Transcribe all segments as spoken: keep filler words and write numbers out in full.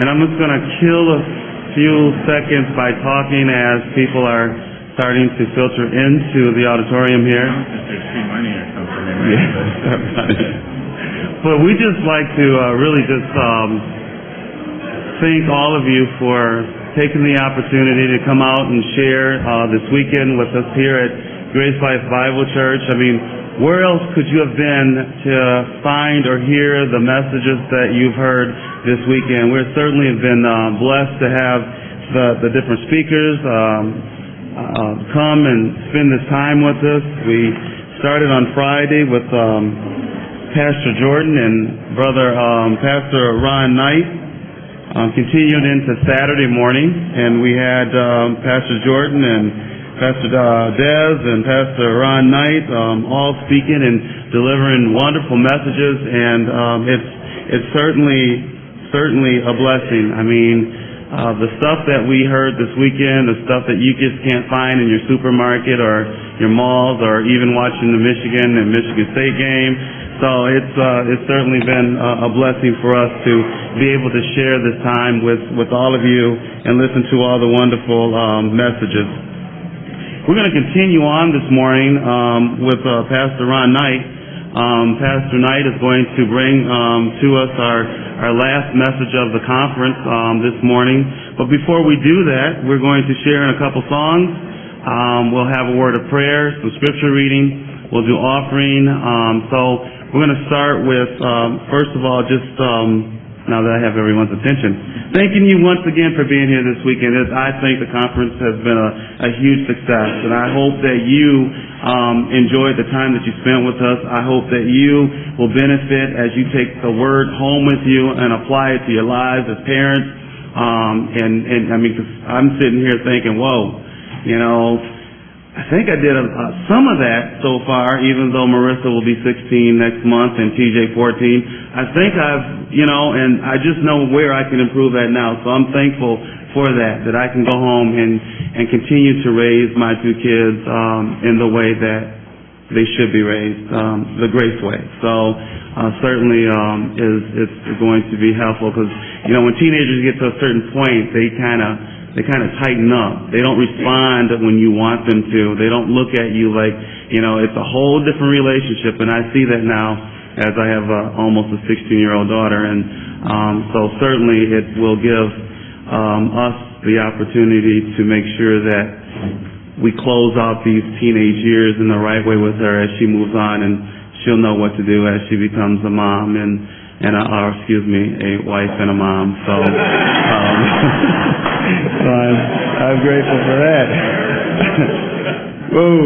And I'm just going to kill a few seconds by talking as people are starting to filter into the auditorium here. There's free money or something. Yeah. But we just like to uh, really just um, thank all of you for taking the opportunity to come out and share uh, this weekend with us here at Grace Life Bible Church. I mean, where else could you have been to find or hear the messages that you've heard this weekend? We certainly have been uh, blessed to have the, the different speakers um, uh, come and spend this time with us. We started on Friday with um, Pastor Jordan and Brother um, Pastor Ron Knight. Um, continued into Saturday morning, and we had um, Pastor Jordan and Pastor uh, Dez and Pastor Ron Knight um, all speaking and delivering wonderful messages, and um, it's it's certainly certainly a blessing. I mean, uh, the stuff that we heard this weekend, the stuff that you just can't find in your supermarket or your malls, or even watching the Michigan and Michigan State game. So it's uh, it's certainly been uh, a blessing for us to be able to share this time with, with all of you and listen to all the wonderful um, messages. We're going to continue on this morning um, with uh, Pastor Ron Knight. Um, Pastor Knight is going to bring um, to us our, our last message of the conference um, this morning. But before we do that, we're going to share in a couple songs. Um, we'll have a word of prayer, some scripture reading. We'll do offering. Um, so we're going to start with, um, first of all, just um, now that I have everyone's attention, thanking you once again for being here this weekend. I think the conference has been a, a huge success, and I hope that you um, enjoyed the time that you spent with us. I hope that you will benefit as you take the word home with you and apply it to your lives as parents. Um, and, and I mean, 'cause I'm sitting here thinking, whoa, you know, I think I did a, uh, some of that so far, even though Marissa will be sixteen next month and T J fourteen. I think I've, you know, and I just know where I can improve at now. So I'm thankful for that, that I can go home and, and continue to raise my two kids um, in the way that they should be raised, um, the Grace way. So uh, certainly um, is it's going to be helpful because, you know, when teenagers get to a certain point, they kind of They kind of tighten up. They don't respond when you want them to. They don't look at you like, you know, it's a whole different relationship. And I see that now as I have uh, almost a sixteen-year-old daughter. And um, so certainly it will give um, us the opportunity to make sure that we close out these teenage years in the right way with her as she moves on, and she'll know what to do as she becomes a mom and, and a, or excuse me, a wife and a mom. So, um, so I'm, I'm grateful for that. Whoa.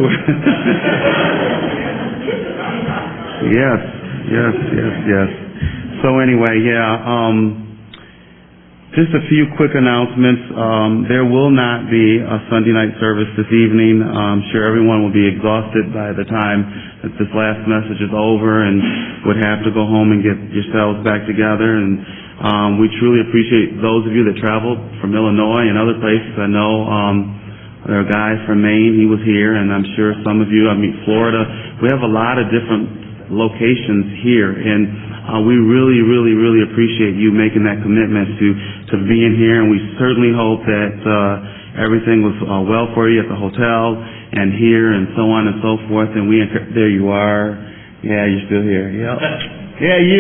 Yes, yes, yes, yes. So anyway, yeah, um, just a few quick announcements. Um, there will not be a Sunday night service this evening. I'm sure everyone will be exhausted by the time that this last message is over and would have to go home and get yourselves back together. And um, we truly appreciate those of you that traveled from Illinois and other places. I know um, there are guys from Maine. He was here, and I'm sure some of you, I mean, Florida. We have a lot of different locations here, and uh, we really, really, really appreciate you making that commitment to, to being here, and we certainly hope that uh, everything was uh, well for you at the hotel and here and so on and so forth, and we, there you are. Yeah, you're still here. Yep. Yeah, you.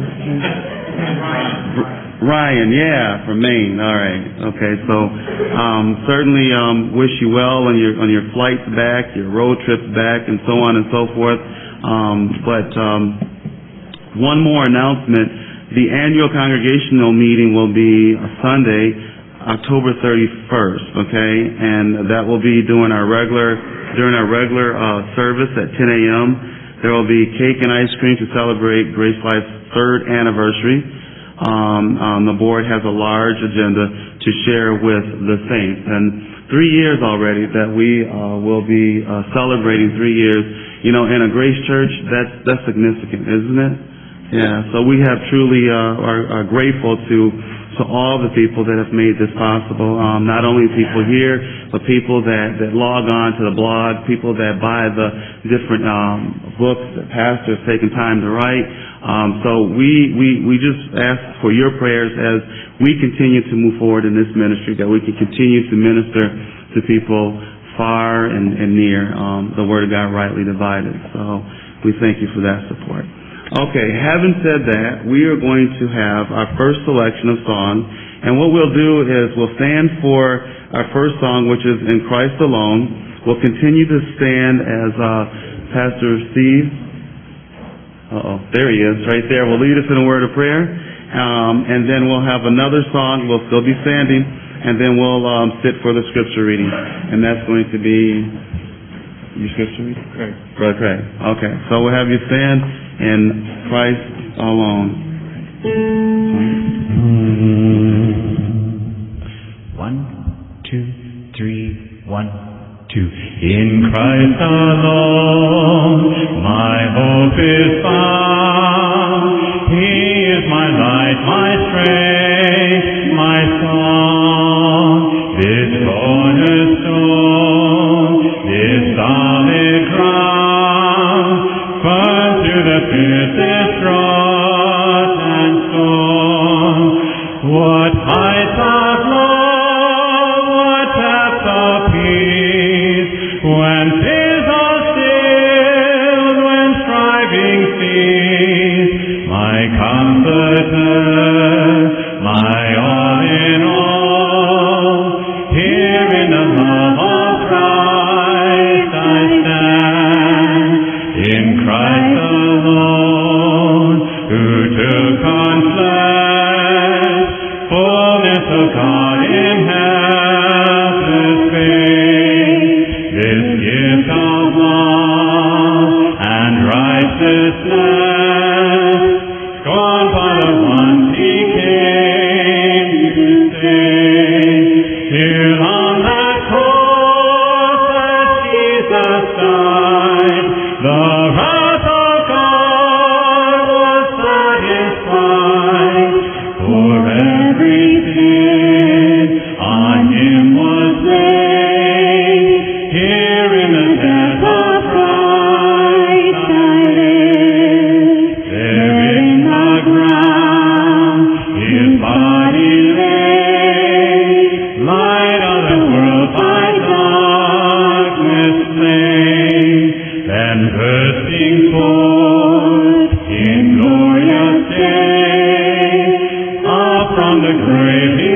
Ryan, yeah, from Maine. All right. Okay, so um, certainly um, wish you well on your on your flights back, your road trips back, and so on and so forth. Um, but um, one more announcement. The annual congregational meeting will be a Sunday, October thirty-first, okay? And that will be during our regular during our regular uh, service at ten a.m. There will be cake and ice cream to celebrate Grace Life's third anniversary. Um, um, the board has a large agenda to share with the saints. And three years already that we uh, will be uh, celebrating three years. You know, in a Grace Church, that's that's significant, isn't it? Yeah. So we have truly uh, are, are grateful to to all the people that have made this possible. Um, not only people here, but people that, that log on to the blog, people that buy the different um, books that Pastor has taken time to write. Um, so we, we, we just ask for your prayers as we continue to move forward in this ministry, that we can continue to minister to people far and, and near, um, the Word of God rightly divided. So we thank you for that support. Okay, having said that, we are going to have our first selection of songs, and what we'll do is we'll stand for our first song, which is In Christ Alone. We'll continue to stand as uh, Pastor Steve, uh-oh, there he is, right there, will lead us in a word of prayer, um, and then we'll have another song. We'll still be standing, and then we'll um, sit for the scripture reading, and that's going to be your scripture reading? Craig. Brother Craig. Okay, so we'll have you stand in Christ alone. One, two, three, one, two. In Christ alone, my hope is found. He is my light, my strength, my song. This cornerstone, this solid ground, firm through the fiercest drought and storm. What heights of love, what depths of peace, when fears are stilled, when striving cease. My comforter, my all in all, here in the love of Christ I stand. In Christ alone, who took on flesh, fullness of God in helpless faith, this gift of love and righteousness, scorned by the ones he came to save. Here on that cross as Jesus died, the wrath of God was satisfied. For every sin on him was laid. Here in the death of Christ I live. There in the ground his body lay. Light of the world by darkness slain. Then bursting forth in glorious day, up from the grave he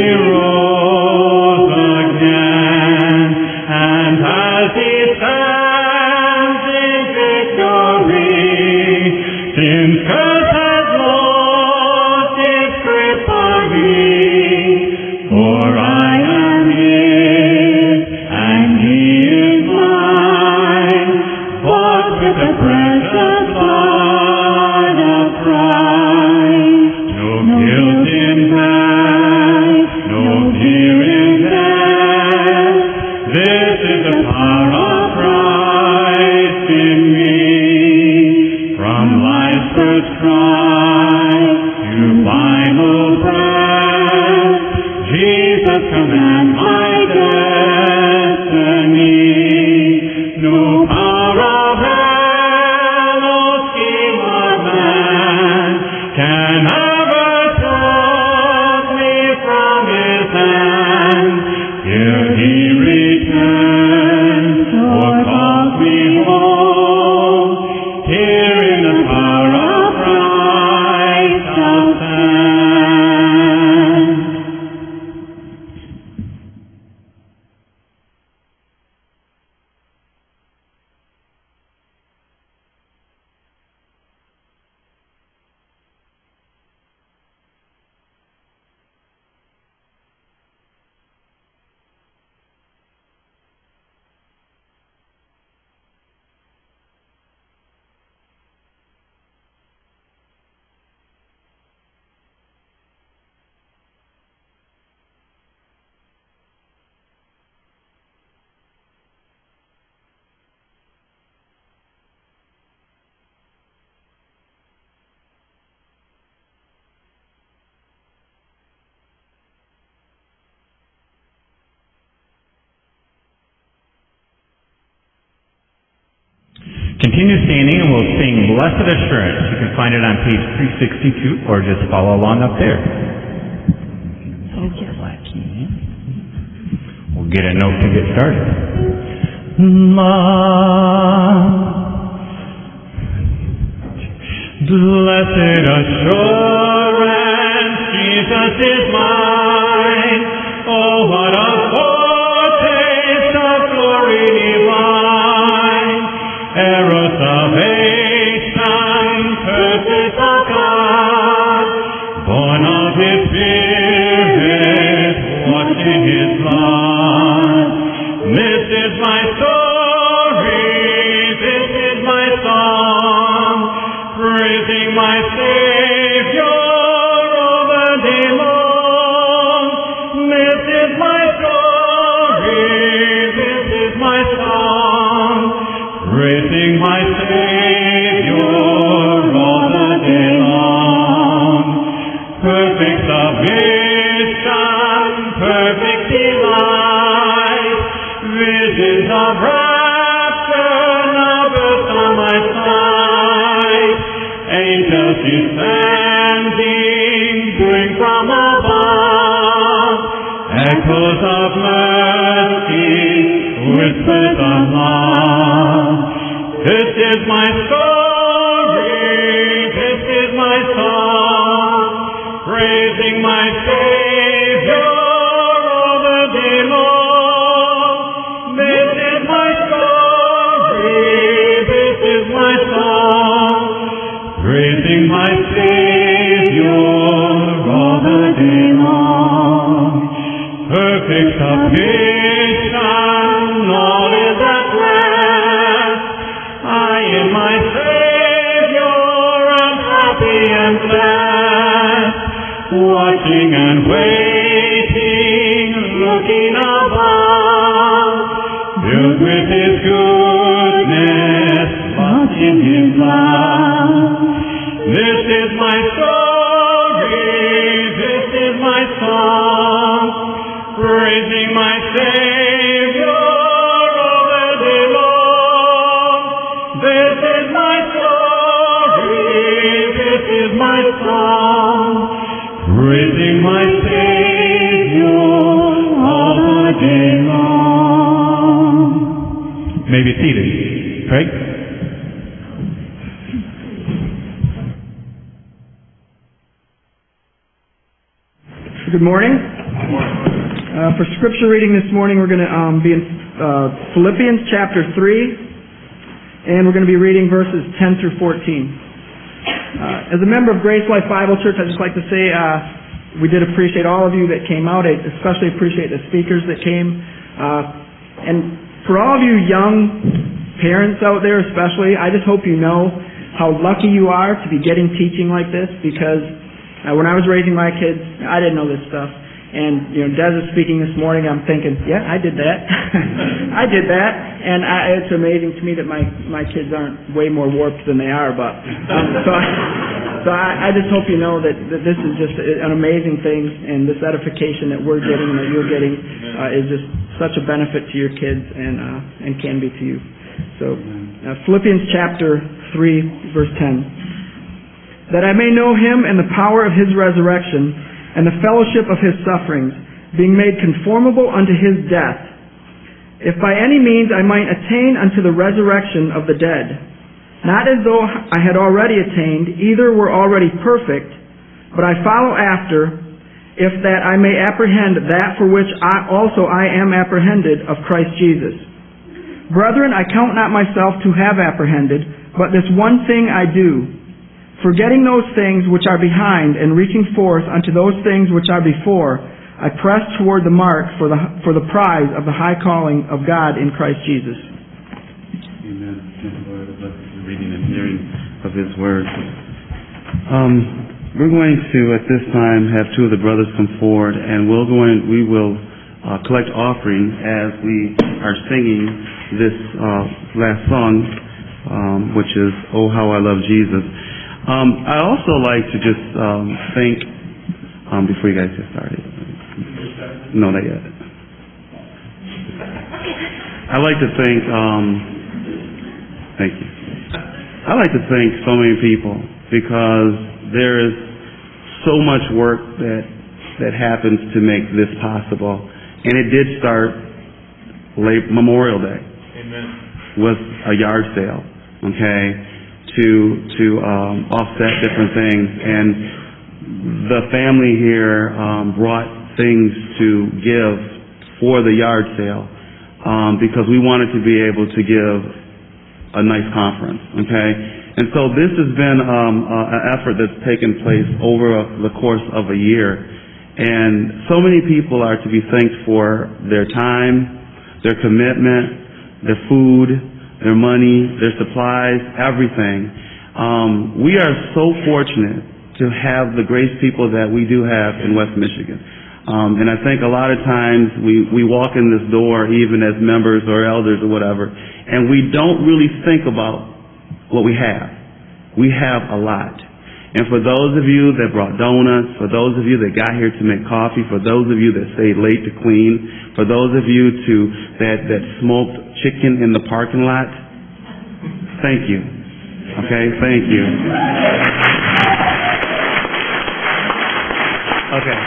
rose again. And as he stands in victory, sin's curse has lost its grip on me. For I am his, and he is mine, bought with the precious blood of Christ. No guilt in that Continue standing and we'll sing Blessed Assurance. You can find it on page three sixty-two or just follow along up there. We'll get a note to get started. Love. Blessed assurance, Jesus is mine. Oh, what a foretaste of glory divine. Heir of salvation, purpose of God, born of His Spirit, washed in His blood. This is my story, this is my song, praising my Savior all the day long. This is my story, this is my song, praising my Savior all the day long. Perfect salvation, perfect delight, visions of rapture now burst on my sight. Angels descending, bring from above, echoes of mercy, whispers of love. This is my story, this is my song, praising my Savior all the day long. This is my story, this is my song, praising my Savior all the day long. Perfect salvation, all is at last. I in my Savior am happy and glad. Watching and waiting, looking above, filled with His goodness, lost in His love. This is my story, this is my song, praising my Savior all the day long. This is my story, this is my song, praising my Savior all the day long. You may be seated. Craig? Good morning. Uh, for scripture reading this morning, we're going to um, be in uh, Philippians chapter three, and we're going to be reading verses ten through fourteen. Uh, as a member of Grace Life Bible Church, I'd just like to say uh, we did appreciate all of you that came out. I especially appreciate the speakers that came. Uh, and for all of you young parents out there especially, I just hope you know how lucky you are to be getting teaching like this, because Uh, when I was raising my kids, I didn't know this stuff. And, you know, Des is speaking this morning, I'm thinking, yeah, I did that. I did that. And I, it's amazing to me that my, my kids aren't way more warped than they are. But um, So, I, so I, I just hope you know that, that this is just an amazing thing, and this edification that we're getting and that you're getting uh, is just such a benefit to your kids and, uh, and can be to you. So uh, Philippians chapter three, verse ten. That I may know Him and the power of His resurrection, and the fellowship of His sufferings, being made conformable unto His death, if by any means I might attain unto the resurrection of the dead. Not as though I had already attained, either were already perfect, but I follow after, if that I may apprehend that for which I also I am apprehended of Christ Jesus. Brethren, I count not myself to have apprehended, but this one thing I do, forgetting those things which are behind, and reaching forth unto those things which are before, I press toward the mark for the for the prize of the high calling of God in Christ Jesus. Amen. Lord, bless the reading and hearing of His Word. Um, we're going to at this time have two of the brothers come forward, and we'll go in, we will uh, collect offering as we are singing this uh, last song, um, which is "Oh How I Love Jesus." Um, I also like to just um, thank, um, before you guys get started, no, not yet. I'd like to thank, um, thank you. I'd like to thank so many people because there is so much work that that happens to make this possible. And it did start late Memorial Day. Amen. With a yard sale, okay, to to um, offset different things. And the family here um, brought things to give for the yard sale um, because we wanted to be able to give a nice conference, okay? And so this has been um, uh, an effort that's taken place over the course of a year. And so many people are to be thanked for their time, their commitment, their food, their money, their supplies, everything. Um, we are so fortunate to have the grace people that we do have in West Michigan. Um, and I think a lot of times we, we walk in this door, even as members or elders or whatever, and we don't really think about what we have. We have a lot. And for those of you that brought donuts, for those of you that got here to make coffee, for those of you that stayed late to clean, for those of you to that, that smoked chicken in the parking lot, thank you. Okay, thank you. Okay.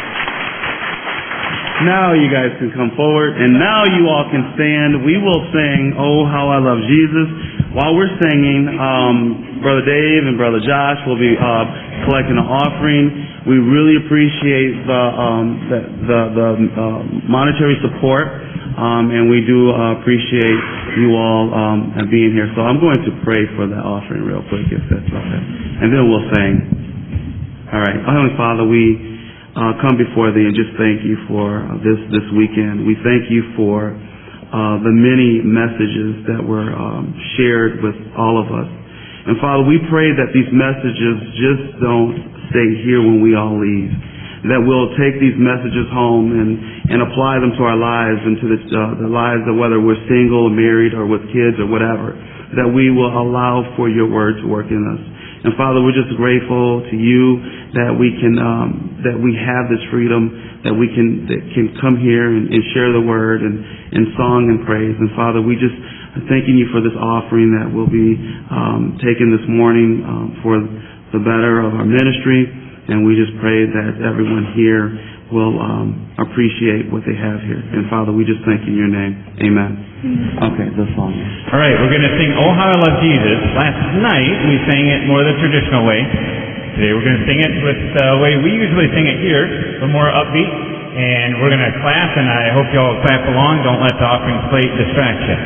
Now you guys can come forward, and now you all can stand. We will sing, "Oh, How I Love Jesus." While we're singing, um, Brother Dave and Brother Josh will be uh, collecting an offering. We really appreciate the um, the, the, the uh, monetary support, um, and we do uh, appreciate you all um, being here. So I'm going to pray for the offering real quick, if that's okay, and then we'll sing. All right, oh, Heavenly Father, we Uh, come before Thee and just thank You for uh, this this weekend. We thank You for uh, the many messages that were um, shared with all of us. And Father, we pray that these messages just don't stay here when we all leave. That we'll take these messages home and, and apply them to our lives and to the, uh, the lives of whether we're single, married, or with kids or whatever. That we will allow for Your Word to work in us. And Father, we're just grateful to You that we can, um, that we have this freedom, that we can, that can come here and, and share the Word and, and song and praise. And Father, we just are thanking You for this offering that will be um, taken this morning um, for the better of our ministry. And we just pray that everyone here will um, appreciate what they have here. And Father, we just thank You in Your name. Amen. Okay, the song. All right, we're going to sing "Oh How I Love Jesus." Last night we sang it more the traditional way. Today we're going to sing it with the way we usually sing it here, a little more upbeat. And we're going to clap, and I hope you all clap along. Don't let the offering plate distract you.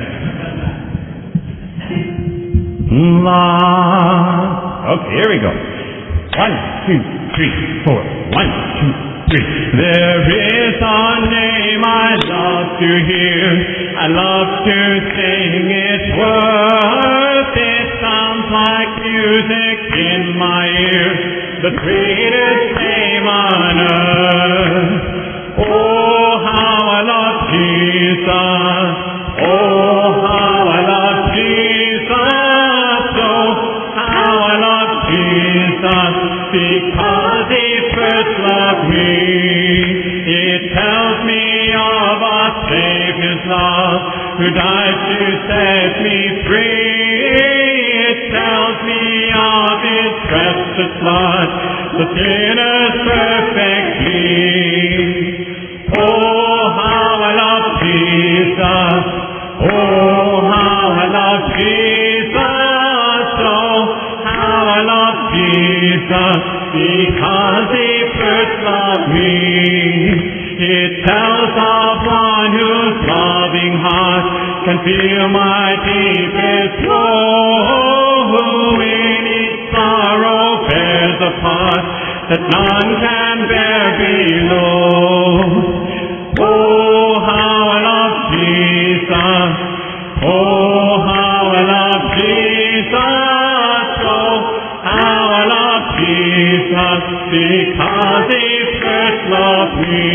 La. Okay, here we go. One, two, three, four. One, two, three. There is a name I love to hear. I love to sing its worth. It sounds like music in my ear. The sweetest name on earth. Oh, how I love Jesus. Oh, how I love Jesus. Oh, how I love Jesus. Because He first loved me. It tells me of our Savior's love, who died to set me free. It tells me of His precious blood, the sinner's perfect plea. Oh, how I love Jesus. Oh, how I love Jesus. Oh, how I love Jesus, because He first loved me. It tells of one whose loving heart can feel my deepest woe, who in each sorrow bears a part that none can bear below. Oh, how I love Jesus. Oh, how I love Jesus. Oh, how I love Jesus, because He first loved me.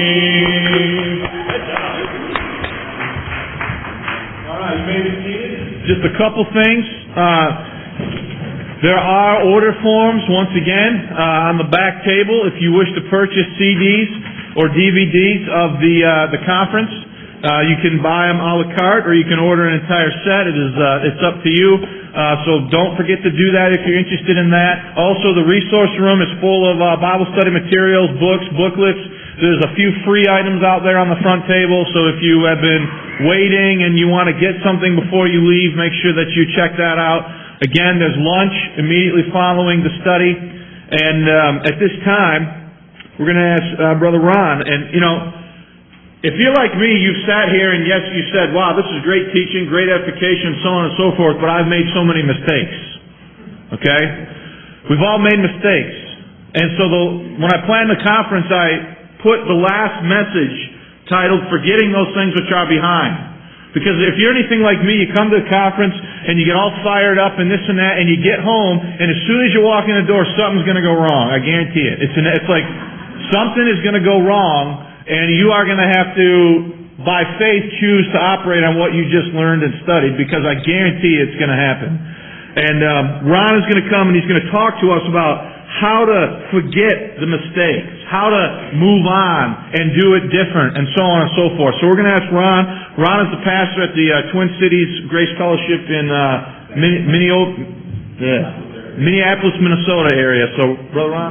All right, you may be seated. Just a couple things. Uh, there are order forms, once again, uh, on the back table if you wish to purchase C Ds or D V Ds of the uh, the conference. Uh, you can buy them a la carte, or you can order an entire set. It is, uh, it's up to you. Uh, so don't forget to do that if you're interested in that. Also, the resource room is full of uh, Bible study materials, books, booklets. There's a few free items out there on the front table. So if you have been waiting and you want to get something before you leave, make sure that you check that out. Again, there's lunch immediately following the study. And um, at this time, we're going to ask uh, Brother Ron. And, you know, if you're like me, you've sat here and yes, you said, wow, this is great teaching, great edification, so on and so forth, but I've made so many mistakes. Okay? We've all made mistakes. And so the, when I planned the conference, I put the last message titled, Forgetting Those Things Which Are Behind. Because if you're anything like me, you come to the conference and you get all fired up and this and that, and you get home, and as soon as you walk in the door, something's going to go wrong. I guarantee it. It's, an, it's like something is going to go wrong, and you are going to have to, by faith, choose to operate on what you just learned and studied, because I guarantee it's going to happen. And um, Ron is going to come and he's going to talk to us about how to forget the mistakes, how to move on and do it different, and so on and so forth. So we're going to ask Ron. Ron is the pastor at the uh, Twin Cities Grace Fellowship in uh, Minneapolis, yeah, Minneapolis, Minnesota area. So, Brother Ron.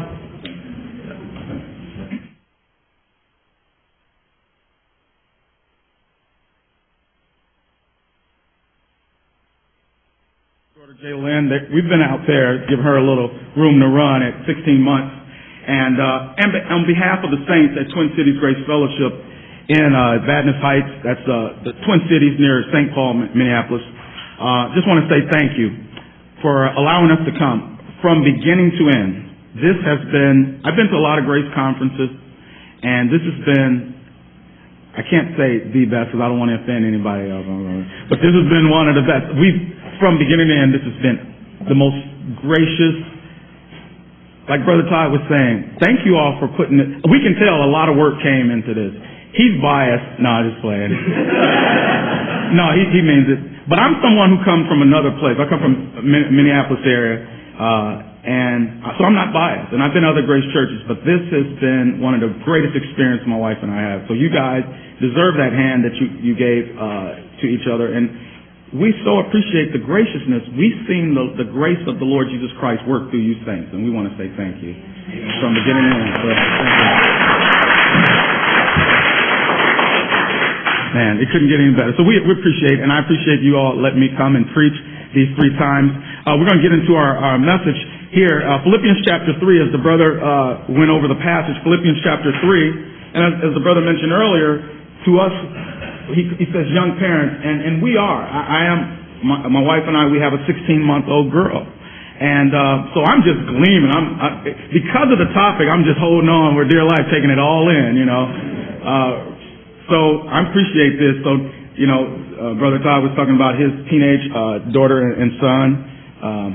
J. Lynn, we've been out there, give her a little room to run at sixteen months. And, uh, and on behalf of the saints at Twin Cities Grace Fellowship in uh, Vadnais Heights, that's uh, the Twin Cities near Saint Paul, Minneapolis, uh, just want to say thank you for allowing us to come from beginning to end. This has been, I've been to a lot of Grace conferences, and this has been, I can't say the best because I don't want to offend anybody else, but this has been one of the best. We've From beginning to end, this has been the most gracious. Like Brother Todd was saying, thank you all for putting it. We can tell a lot of work came into this. He's biased. No, just playing. No, he, he means it. But I'm someone who comes from another place. I come from Minneapolis area, uh, and so I'm not biased. And I've been to other Grace churches, but this has been one of the greatest experiences my wife and I have. So you guys deserve that hand that you you gave uh, to each other. And we so appreciate the graciousness. We've seen the, the grace of the Lord Jesus Christ work through you saints, and we want to say thank you from beginning to end. So, thank you. Man, it couldn't get any better. So we, we appreciate, and I appreciate you all letting me come and preach these three times. Uh, we're going to get into our, our message here. Uh, Philippians chapter three, as the brother uh, went over the passage, Philippians chapter three, and as, as the brother mentioned earlier, to us, He, he says young parents, and, and we are. I, I am, my, my wife and I, we have a sixteen-month-old girl. And uh, so I'm just gleaming. I'm I, because of the topic, I'm just holding on with dear life, taking it all in, you know. Uh, so I appreciate this. So, you know, uh, Brother Todd was talking about his teenage uh, daughter and, and son. Um,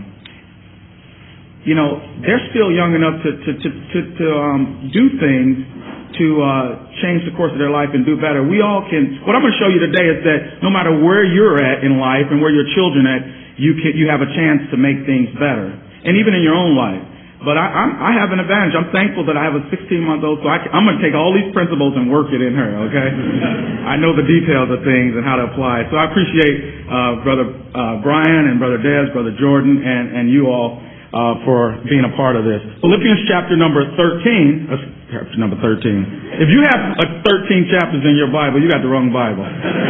you know, they're still young enough to, to, to, to, to um, do things to uh, change the course of their life and do better. We all can. What I'm going to show you today is that no matter where you're at in life and where your children at, you can, you have a chance to make things better, and even in your own life. But I, I'm, I have an advantage. I'm thankful that I have a sixteen-month-old, so I can, I'm going to take all these principles and work it in her. Okay, I know the details of things and how to apply it. So I appreciate uh, Brother uh, Brian and Brother Des, Brother Jordan, and, and you all uh, for being a part of this. Philippians chapter number thirteen. Uh, Chapter number thirteen. If you have uh, thirteen chapters in your Bible, you got the wrong Bible.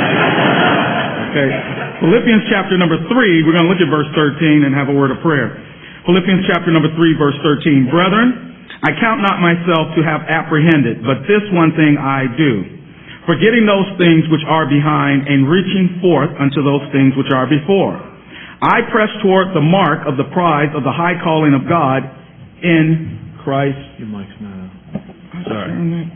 Okay. Philippians chapter number three, we're going to look at verse thirteen and have a word of prayer. Philippians chapter number three, verse thirteen. Brethren, I count not myself to have apprehended, but this one thing I do, forgetting those things which are behind and reaching forth unto those things which are before. I press toward the mark of the prize of the high calling of God in Christ. Your mic's not on. Sorry.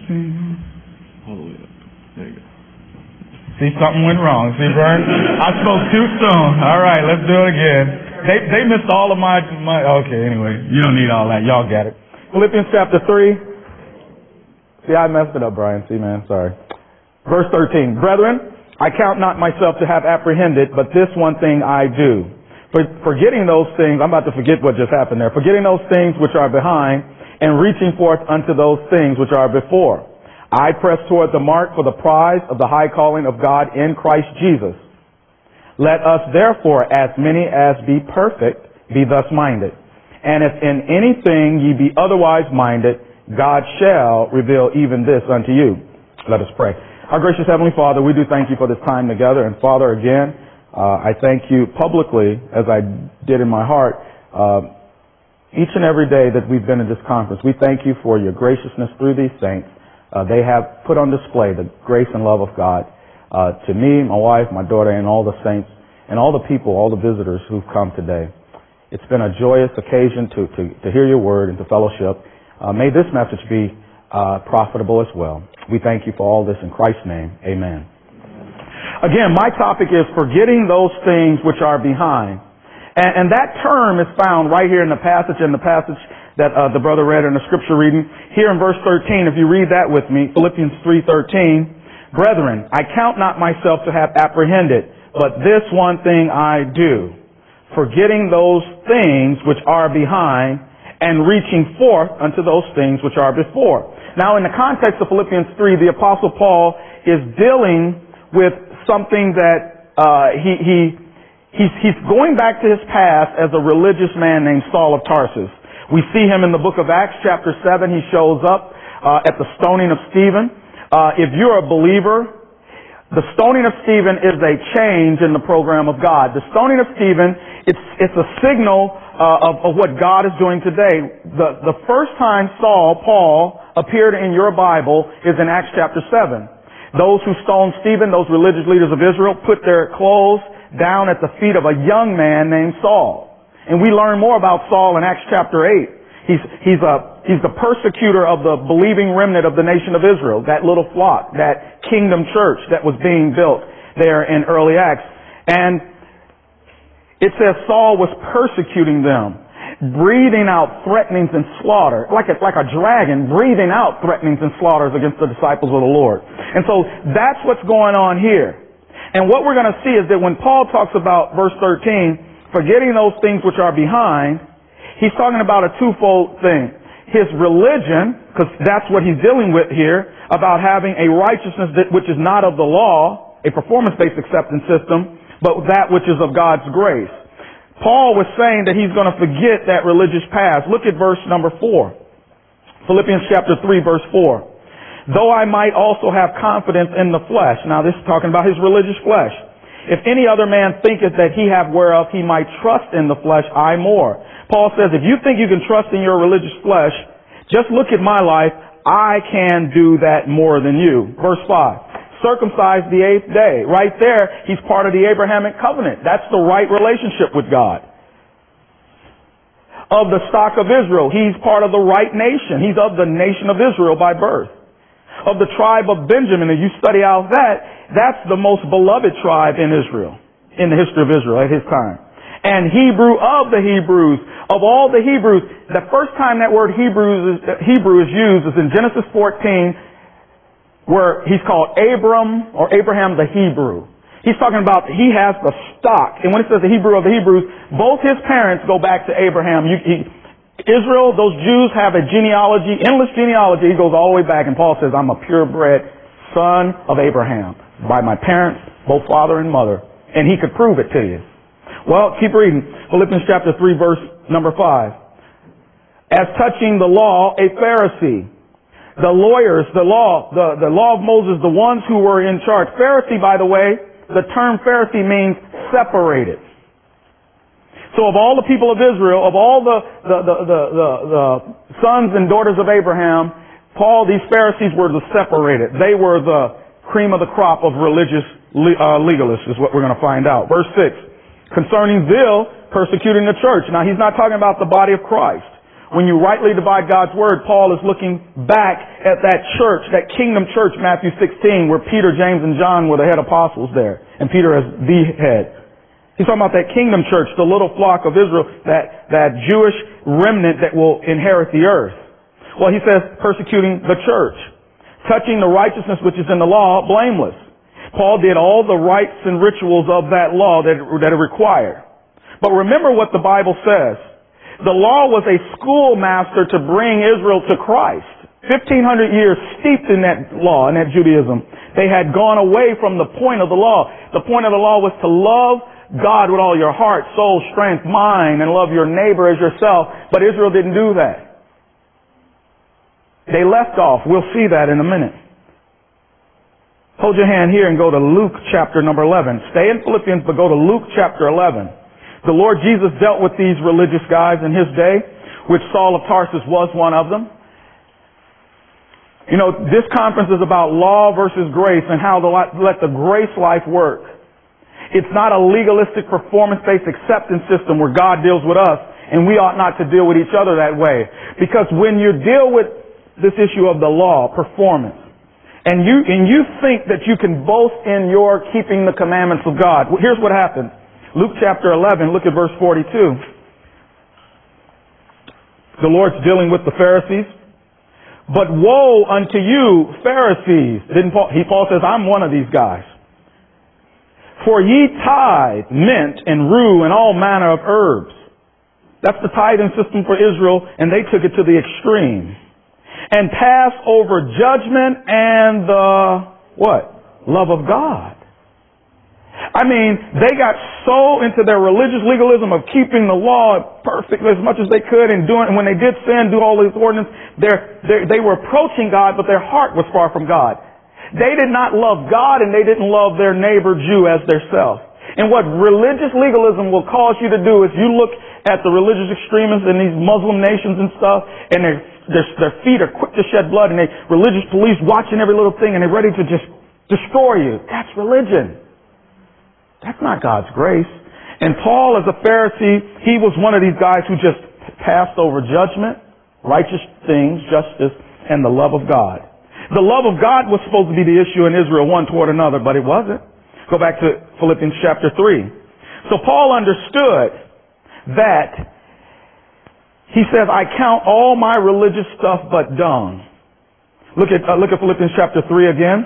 All the way up. There you go. See, something went wrong. See, Vern? I spoke too soon. All right, let's do it again. They they missed all of my, my... Okay, anyway. You don't need all that. Y'all got it. Philippians chapter three. See, I messed it up, Brian. See, man. Sorry. Verse thirteen. Brethren, I count not myself to have apprehended, but this one thing I do. For, forgetting those things... I'm about to forget what just happened there. Forgetting those things which are behind, and reaching forth unto those things which are before. I press toward the mark for the prize of the high calling of God in Christ Jesus. Let us therefore, as many as be perfect, be thus minded. And if in anything ye be otherwise minded, God shall reveal even this unto you. Let us pray. Our gracious Heavenly Father, we do thank you for this time together. And Father, again, uh, I thank you publicly, as I did in my heart, uh, each and every day that we've been in this conference. We thank you for your graciousness through these saints. Uh, they have put on display the grace and love of God uh, to me, my wife, my daughter, and all the saints, and all the people, all the visitors who've come today. It's been a joyous occasion to, to, to hear your word and to fellowship. Uh, may this message be uh, profitable as well. We thank you for all this in Christ's name. Amen. Again, my topic is forgetting those things which are behind. And, and that term is found right here in the passage, in the passage that uh, the brother read in the scripture reading. Here in verse thirteen, if you read that with me, Philippians three thirteen, Brethren, I count not myself to have apprehended, but this one thing I do, forgetting those things which are behind and reaching forth unto those things which are before. Now, in the context of Philippians three, the Apostle Paul is dealing with something that uh, he, he he's, he's going back to his past as a religious man named Saul of Tarsus. We see him in the book of Acts, chapter seven. He shows up uh, at the stoning of Stephen. Uh, if you're a believer, the stoning of Stephen is a change in the program of God. The stoning of Stephen, it's it's a signal uh, of, of what God is doing today. The, the first time Saul, Paul, appeared in your Bible is in Acts chapter seven. Those who stoned Stephen, those religious leaders of Israel, put their clothes down at the feet of a young man named Saul. And we learn more about Saul in Acts chapter eight. He's, he's a, he's the persecutor of the believing remnant of the nation of Israel, that little flock, that kingdom church that was being built there in early Acts. And it says Saul was persecuting them, breathing out threatenings and slaughter, like a, like a dragon breathing out threatenings and slaughters against the disciples of the Lord. And so that's what's going on here. And what we're going to see is that when Paul talks about verse thirteen, forgetting those things which are behind, he's talking about a twofold thing. His religion, because that's what he's dealing with here, about having a righteousness that, which is not of the law, a performance-based acceptance system, but that which is of God's grace. Paul was saying that he's going to forget that religious past. Look at verse number four. Philippians chapter three, verse four. Though I might also have confidence in the flesh. Now this is talking about his religious flesh. If any other man thinketh that he have whereof he might trust in the flesh, I more. Paul says, if you think you can trust in your religious flesh, just look at my life. I can do that more than you. Verse five. Circumcised the eighth day. Right there, he's part of the Abrahamic covenant. That's the right relationship with God. Of the stock of Israel, he's part of the right nation. He's of the nation of Israel by birth. Of the tribe of Benjamin, and you study out that, that's the most beloved tribe in Israel, in the history of Israel at his time. And Hebrew of the Hebrews, of all the Hebrews, the first time that word Hebrews is, Hebrew is used is in Genesis fourteen, where he's called Abram, or Abraham the Hebrew. He's talking about he has the stock. And when it says the Hebrew of the Hebrews, both his parents go back to Abraham. You, he, Israel, those Jews have a genealogy, endless genealogy. He goes all the way back, and Paul says, I'm a purebred son of Abraham by my parents, both father and mother. And he could prove it to you. Well, keep reading. Philippians chapter three, verse number five. As touching the law, a Pharisee. The lawyers, the law, the, the law of Moses, the ones who were in charge. Pharisee, by the way, the term Pharisee means separated. So of all the people of Israel, of all the, the, the, the, the, the sons and daughters of Abraham, Paul, these Pharisees were the separated. They were the cream of the crop of religious uh, legalists, is what we're going to find out. Verse six, concerning zeal, persecuting the church. Now he's not talking about the body of Christ. When you rightly divide God's word, Paul is looking back at that church, that kingdom church, Matthew sixteen, where Peter, James, and John were the head apostles there, and Peter as the head. He's talking about that kingdom church, the little flock of Israel, that, that Jewish remnant that will inherit the earth. Well, he says, persecuting the church. Touching the righteousness which is in the law, blameless. Paul did all the rites and rituals of that law that, that are required. But remember what the Bible says. The law was a schoolmaster to bring Israel to Christ. fifteen hundred years steeped in that law, in that Judaism. They had gone away from the point of the law. The point of the law was to love God with all your heart, soul, strength, mind, and love your neighbor as yourself. But Israel didn't do that. They left off. We'll see that in a minute. Hold your hand here and go to Luke chapter number eleven. Stay in Philippians, but go to Luke chapter eleven. The Lord Jesus dealt with these religious guys in his day, which Saul of Tarsus was one of them. You know, this conference is about law versus grace and how to let the grace life work. It's not a legalistic performance-based acceptance system where God deals with us and we ought not to deal with each other that way. Because when you deal with this issue of the law, performance, and you, and you think that you can boast in your keeping the commandments of God, here's what happens. Luke chapter eleven, look at verse forty-two. The Lord's dealing with the Pharisees. But woe unto you, Pharisees. Didn't Paul, he, Paul says, I'm one of these guys. For ye tithe mint and rue and all manner of herbs. That's the tithing system for Israel, and they took it to the extreme. And pass over judgment and the, what? Love of God. I mean, they got so into their religious legalism of keeping the law perfect as much as they could and doing, and when they did sin, do all these ordinances, they're, they're, they were approaching God, but their heart was far from God. They did not love God and they didn't love their neighbor Jew as their self. And what religious legalism will cause you to do is you look at the religious extremists in these Muslim nations and stuff, and their, their, their feet are quick to shed blood, and they religious police watching every little thing, and they're ready to just destroy you. That's religion. That's not God's grace. And Paul, as a Pharisee, he was one of these guys who just passed over judgment, righteous things, justice, and the love of God. The love of God was supposed to be the issue in Israel, one toward another, but it wasn't. Go back to Philippians chapter three. So Paul understood that he says, I count all my religious stuff but dung. Look at, uh, look at Philippians chapter three again.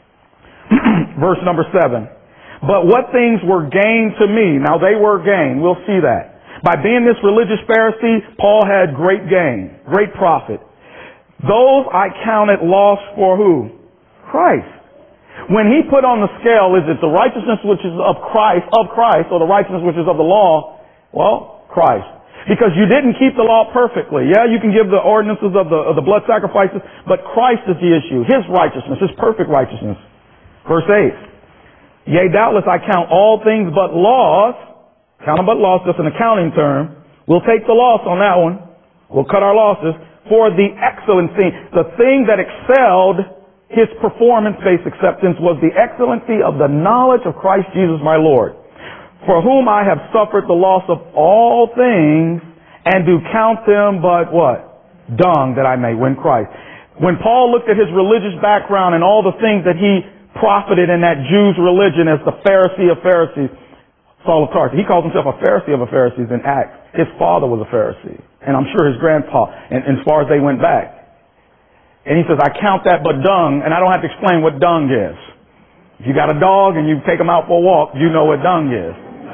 Verse number seven. But what things were gain to me? Now they were gain. We'll see that. By being this religious Pharisee, Paul had great gain, great profit. Those I counted loss for who? Christ. When he put on the scale, is it the righteousness which is of Christ, of Christ, or the righteousness which is of the law? Well, Christ. Because you didn't keep the law perfectly. Yeah, you can give the ordinances of the, of the blood sacrifices, but Christ is the issue. His righteousness, His perfect righteousness. Verse eight. Yea, doubtless I count all things but loss. Count them but loss, just an accounting term. We'll take the loss on that one. We'll cut our losses. For the excellency, the thing that excelled his performance-based acceptance was the excellency of the knowledge of Christ Jesus my Lord, for whom I have suffered the loss of all things, and do count them but what? Dung, that I may win Christ. When Paul looked at his religious background and all the things that he profited in that Jew's religion as the Pharisee of Pharisees, Saul of Tarsus, he calls himself a Pharisee of a Pharisees in Acts. His father was a Pharisee, and I'm sure his grandpa, and, and as far as they went back. And he says, I count that but dung, and I don't have to explain what dung is. If you got a dog and you take him out for a walk, you know what dung is.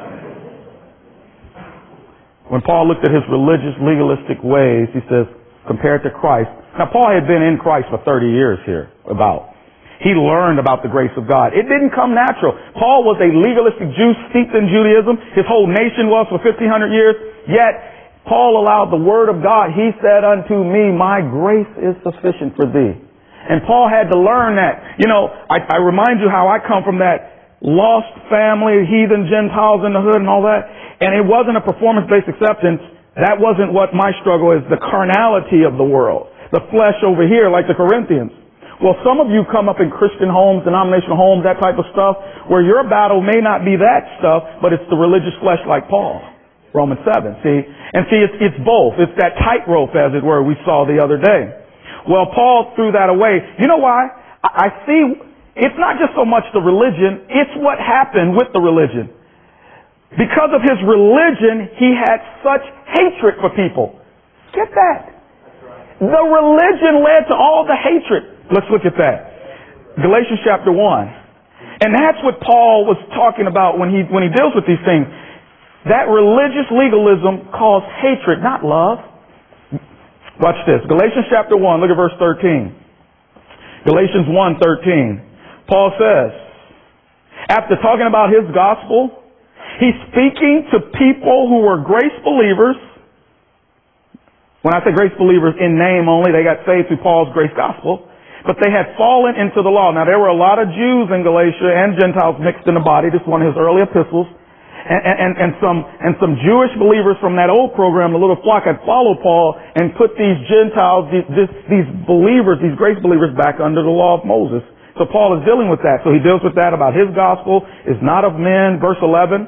When Paul looked at his religious, legalistic ways, he says, compared to Christ. Now, Paul had been in Christ for thirty years here, about. He learned about the grace of God. It didn't come natural. Paul was a legalistic Jew steeped in Judaism. His whole nation was for fifteen hundred years. Yet, Paul allowed the word of God. He said unto me, my grace is sufficient for thee. And Paul had to learn that. You know, I, I remind you how I come from that lost family, heathen Gentiles in the hood and all that. And it wasn't a performance-based acceptance. That wasn't what my struggle is, the carnality of the world. The flesh over here, like the Corinthians. Well, some of you come up in Christian homes, denominational homes, that type of stuff, where your battle may not be that stuff, but it's the religious flesh like Paul. Romans seven, see? And see, it's, it's both. It's that tightrope, as it were, we saw the other day. Well, Paul threw that away. You know why? I, I see, it's not just so much the religion, it's what happened with the religion. Because of his religion, he had such hatred for people. Get that? The religion led to all the hatred. Let's look at that. Galatians chapter one. And that's what Paul was talking about when he, when he deals with these things. That religious legalism caused hatred, not love. Watch this. Galatians chapter one, look at verse thirteen. Galatians one thirteen. Paul says, after talking about his gospel, he's speaking to people who were grace believers. When I say grace believers in name only, they got saved through Paul's grace gospel. But they had fallen into the law. Now, there were a lot of Jews in Galatia and Gentiles mixed in the body. This is one of his early epistles. And, and, and, some, and some Jewish believers from that old program, the little flock, had followed Paul and put these Gentiles, these, this, these believers, these grace believers back under the law of Moses. So Paul is dealing with that. So he deals with that about his gospel is not of men. Verse eleven.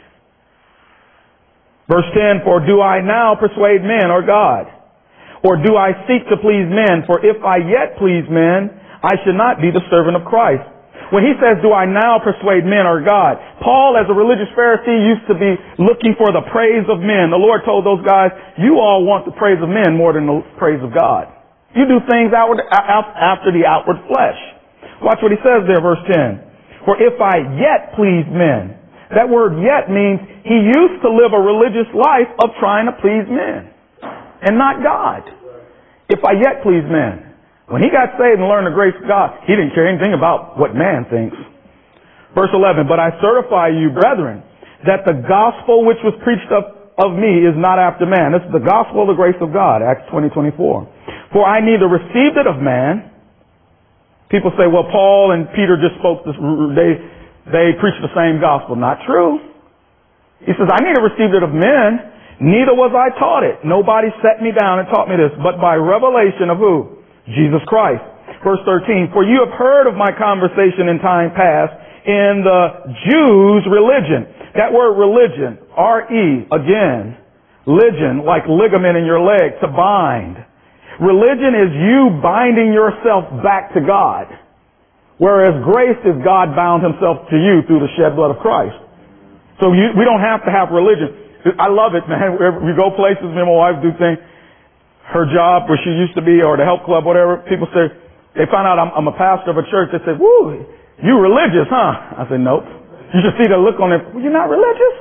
Verse ten, for do I now persuade men or God? Or do I seek to please men? For if I yet please men, I should not be the servant of Christ. When he says, do I now persuade men or God? Paul, as a religious Pharisee, used to be looking for the praise of men. The Lord told those guys, you all want the praise of men more than the praise of God. You do things outward, after the outward flesh. Watch what he says there, verse ten. For if I yet please men. That word yet means he used to live a religious life of trying to please men and not God. If I yet please men. When he got saved and learned the grace of God, he didn't care anything about what man thinks. Verse eleven, but I certify you, brethren, that the gospel which was preached of, of me is not after man. This is the gospel of the grace of God, Acts twenty twenty-four. For I neither received it of man. People say, well, Paul and Peter just spoke this, they, they preached the same gospel. Not true. He says, I neither received it of men, neither was I taught it. Nobody set me down and taught me this, but by revelation of who? Jesus Christ. Verse thirteen, for you have heard of my conversation in time past in the Jews' religion. That word religion, R E, again, religion, like ligament in your leg, to bind. Religion is you binding yourself back to God. Whereas grace is God bound himself to you through the shed blood of Christ. So you, we don't have to have religion. I love it, man. We go places, me and my wife do things. Her job where she used to be, or the help club, whatever, people say, they find out I'm, I'm a pastor of a church. They say, woo, you religious, huh? I said, nope. You should see the look on their, well, you're not religious?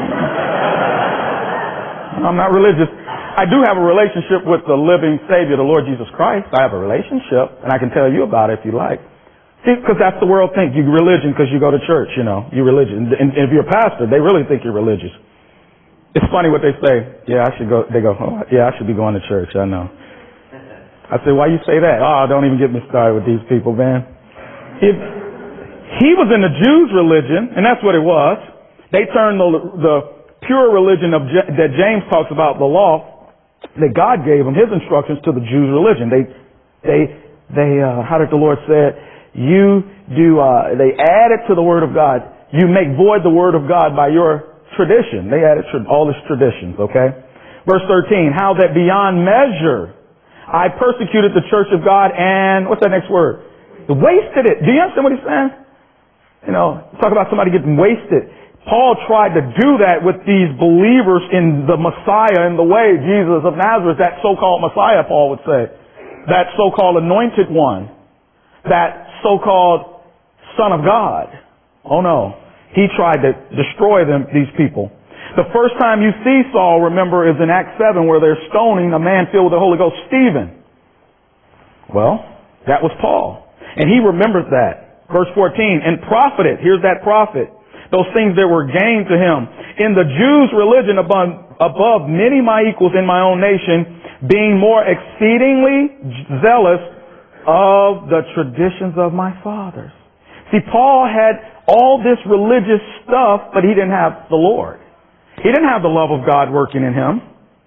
I'm not religious. I do have a relationship with the living Savior, the Lord Jesus Christ. I have a relationship, and I can tell you about it if you like. See, because that's the world think. You religion because you go to church, you know. You religion. And if you're a pastor, they really think you're religious. It's funny what they say. Yeah, I should go. They go, oh, yeah, I should be going to church. I know. I say, why you say that? Oh, don't even get me started with these people, man. If he was in the Jews' religion, and that's what it was, they turned the, the pure religion of J- that James talks about, the law that God gave him, his instructions, to the Jews' religion. They, they, they. Uh, how did the Lord say it? You do. Uh, they added to the word of God. You make void the word of God by your tradition. They added tra- all this traditions, okay? Verse thirteen, how that beyond measure I persecuted the church of God and, what's that next word? Wasted it. Do you understand what he's saying? You know, talk about somebody getting wasted. Paul tried to do that with these believers in the Messiah, in the way, Jesus of Nazareth, that so-called Messiah, Paul would say. That so-called anointed one. That so-called Son of God. Oh no. He tried to destroy them, these people. The first time you see Saul, remember, is in Acts seven, where they're stoning a man filled with the Holy Ghost, Stephen. Well, that was Paul. And he remembers that. Verse fourteen, and profited, here's that profit, those things that were gained to him. In the Jews' religion above, above many my equals in my own nation, being more exceedingly zealous of the traditions of my fathers. See, Paul had all this religious stuff, but he didn't have the Lord. He didn't have the love of God working in him.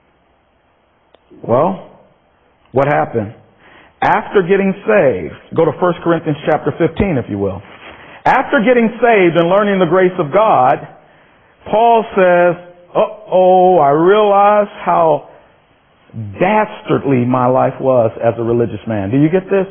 Well, what happened? After getting saved, go to First Corinthians chapter fifteen, if you will. After getting saved and learning the grace of God, Paul says, uh-oh, I realize how dastardly my life was as a religious man. Do you get this?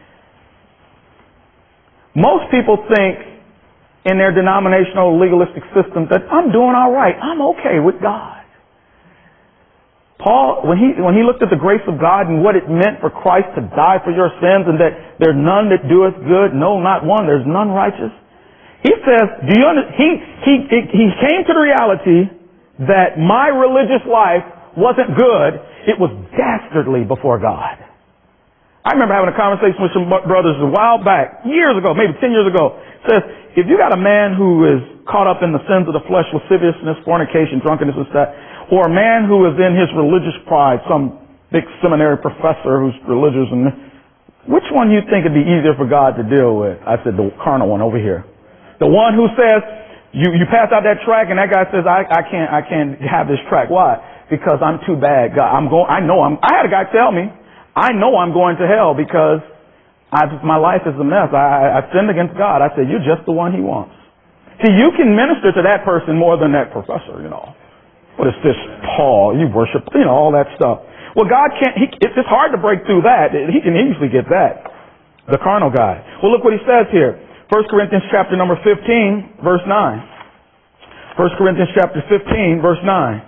Most people think in their denominational legalistic system that I'm doing all right. I'm okay with God. Paul, when he, when he looked at the grace of God and what it meant for Christ to die for your sins and that there's none that doeth good, no, not one, there's none righteous. He says, do you under, he, he, he came to the reality that my religious life wasn't good, it was dastardly before God. I remember having a conversation with some brothers a while back, years ago, maybe ten years ago. It says, if you got a man who is caught up in the sins of the flesh, lasciviousness, fornication, drunkenness, and stuff, or a man who is in his religious pride, some big seminary professor who's religious, and which one you think would be easier for God to deal with? I said, the carnal one over here. The one who says, you, you pass out that tract and that guy says, I, I can't, I can't have this tract. Why? Because I'm too bad. God, I'm going, I know I'm, I had a guy tell me, I know I'm going to hell because I've, my life is a mess. I, I sinned against God. I said, you're just the one he wants. See, you can minister to that person more than that professor, you know. What is this, Paul? You worship, you know, all that stuff. Well, God can't, he, it's just hard to break through that. He can easily get that. The carnal guy. Well, look what he says here. First Corinthians chapter number fifteen, verse nine. First Corinthians chapter fifteen, verse nine.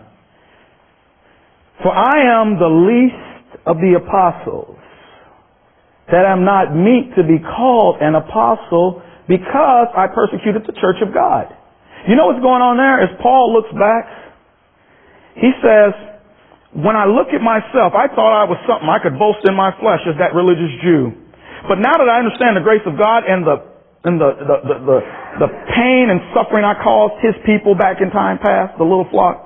For I am the least of the apostles, that am not meet to be called an apostle, because I persecuted the church of God. You know what's going on there? As Paul looks back, he says, when I look at myself, I thought I was something I could boast in my flesh as that religious Jew. But now that I understand the grace of God and the and the the, the, the, the pain and suffering I caused his people back in time past, the little flock,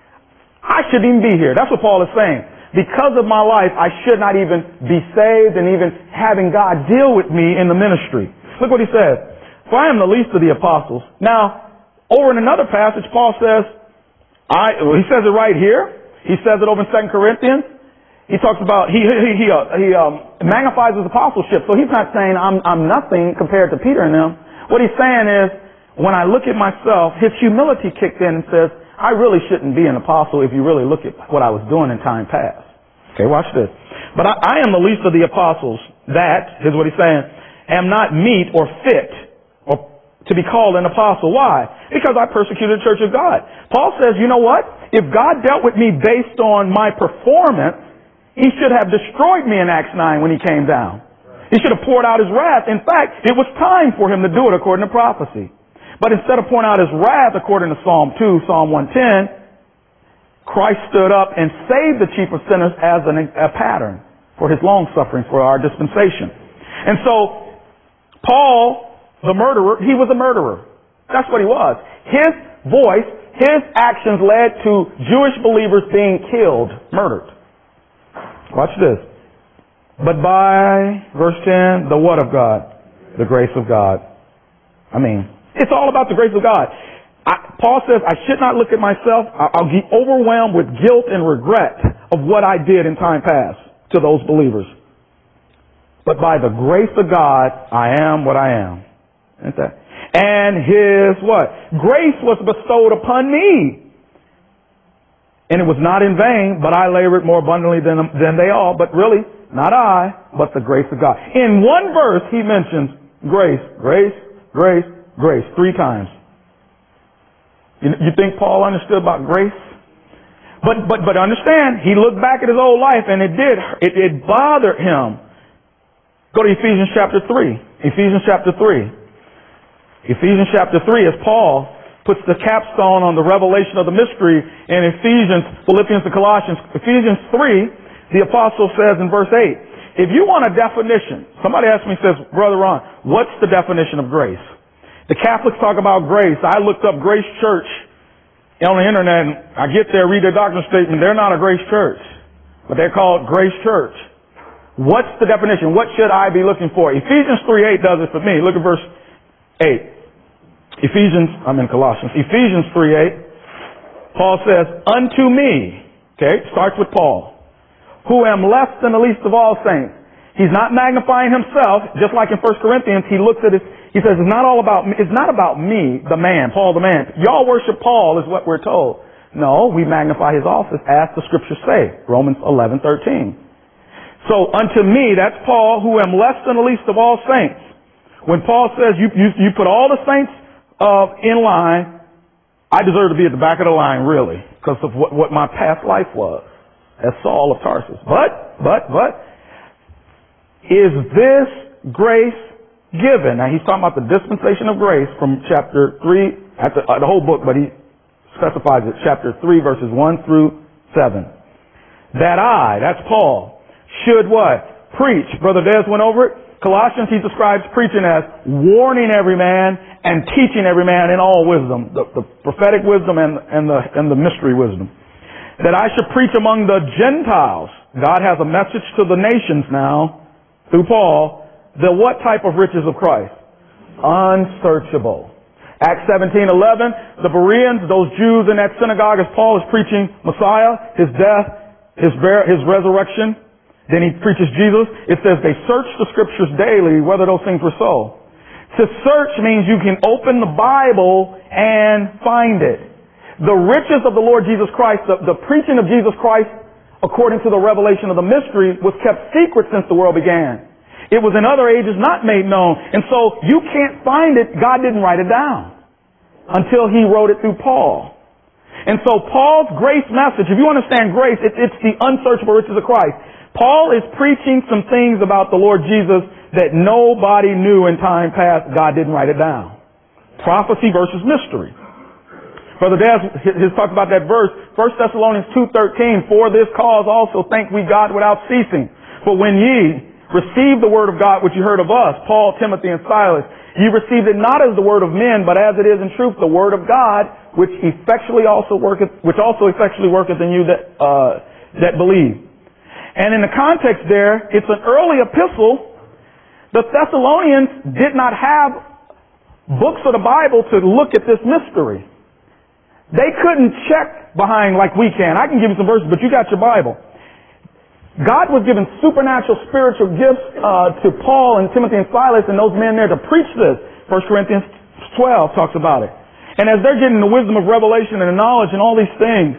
I shouldn't even be here. That's what Paul is saying. Because of my life, I should not even be saved and even having God deal with me in the ministry. Look what he says. For I am the least of the apostles. Now, over in another passage, Paul says, I, he says it right here. He says it over in Second Corinthians. He talks about, he, he, he, uh, he um, magnifies his apostleship. So he's not saying I'm, I'm nothing compared to Peter and them. What he's saying is, when I look at myself, his humility kicked in and says, I really shouldn't be an apostle if you really look at what I was doing in time past. Okay, watch this. But I, I am the least of the apostles that, here's what he's saying, am not meet or fit or to be called an apostle. Why? Because I persecuted the church of God. Paul says, you know what? If God dealt with me based on my performance, he should have destroyed me in Acts nine when he came down. He should have poured out his wrath. In fact, it was time for him to do it according to prophecy. But instead of pouring out his wrath according to Psalm two, Psalm one ten, Christ stood up and saved the chief of sinners as an, a pattern for his long suffering for our dispensation. And so, Paul, the murderer, he was a murderer. That's what he was. His voice, his actions led to Jewish believers being killed, murdered. Watch this. But by, verse ten, the what of God? The grace of God. I mean, it's all about the grace of God. I, Paul says, I should not look at myself. I'll be overwhelmed with guilt and regret of what I did in time past to those believers. But by the grace of God, I am what I am. Isn't that? And his what? Grace was bestowed upon me. And it was not in vain, but I labored more abundantly than, than they all. But really, not I, but the grace of God. In one verse, he mentions grace, grace, grace, grace, three times. You, you think Paul understood about grace? But, but, but understand, he looked back at his old life and it did, it, it bothered him. Go to Ephesians chapter three. Ephesians chapter three. Ephesians chapter three is Paul puts the capstone on the revelation of the mystery in Ephesians, Philippians, and Colossians. Ephesians three, the apostle says in verse eight, if you want a definition, somebody asked me, says, Brother Ron, what's the definition of grace? The Catholics talk about grace. I looked up Grace Church on the internet, and I get there, read their doctrine statement. They're not a Grace Church, but they're called Grace Church. What's the definition? What should I be looking for? Ephesians three eight does it for me. Look at verse eight. Ephesians, I'm in Colossians. Ephesians three eight. Paul says, unto me, okay, starts with Paul, who am less than the least of all saints. He's not magnifying himself, just like in First Corinthians, he looks at his, he says, it's not all about me, it's not about me, the man, Paul the man. Y'all worship Paul is what we're told. No, we magnify his office as the scriptures say, Romans eleven thirteen. So, unto me, that's Paul, who am less than the least of all saints. When Paul says, you, you, you put all the saints uh, in line, I deserve to be at the back of the line, really, because of what, what my past life was as Saul of Tarsus. But, but, but, is this grace given? Now, he's talking about the dispensation of grace from chapter three, at the, uh, the whole book, but he specifies it, chapter three, verses one through seven. that I, that's Paul, should what? Preach. Brother Des went over it. Colossians, he describes preaching as warning every man and teaching every man in all wisdom, the, the prophetic wisdom and, and, the, and the mystery wisdom. That I should preach among the Gentiles. God has a message to the nations now, through Paul, the what type of riches of Christ? Unsearchable. Acts seventeen eleven, the Bereans, those Jews in that synagogue, as Paul is preaching Messiah, his death, his, his resurrection, then he preaches Jesus. It says they searched the scriptures daily whether those things were so. To search means you can open the Bible and find it. The riches of the Lord Jesus Christ, the, the preaching of Jesus Christ, according to the revelation of the mystery, was kept secret since the world began. It was in other ages not made known. And so you can't find it. God didn't write it down until he wrote it through Paul. And so Paul's grace message, if you understand grace, it, it's the unsearchable riches of Christ. Paul is preaching some things about the Lord Jesus that nobody knew in time past. God didn't write it down. Prophecy versus mystery. Brother Daz has talked about that verse, First Thessalonians two thirteen, for this cause also thank we God without ceasing. For when ye received the word of God which you heard of us, Paul, Timothy, and Silas, ye received it not as the word of men, but as it is in truth the word of God, which effectually also worketh, which also effectually worketh in you that uh, that believe. And in the context there, it's an early epistle. The Thessalonians did not have books of the Bible to look at this mystery. They couldn't check behind like we can. I can give you some verses, but you got your Bible. God was giving supernatural spiritual gifts uh, to Paul and Timothy and Silas and those men there to preach this. First Corinthians twelve talks about it. And as they're getting the wisdom of revelation and the knowledge and all these things,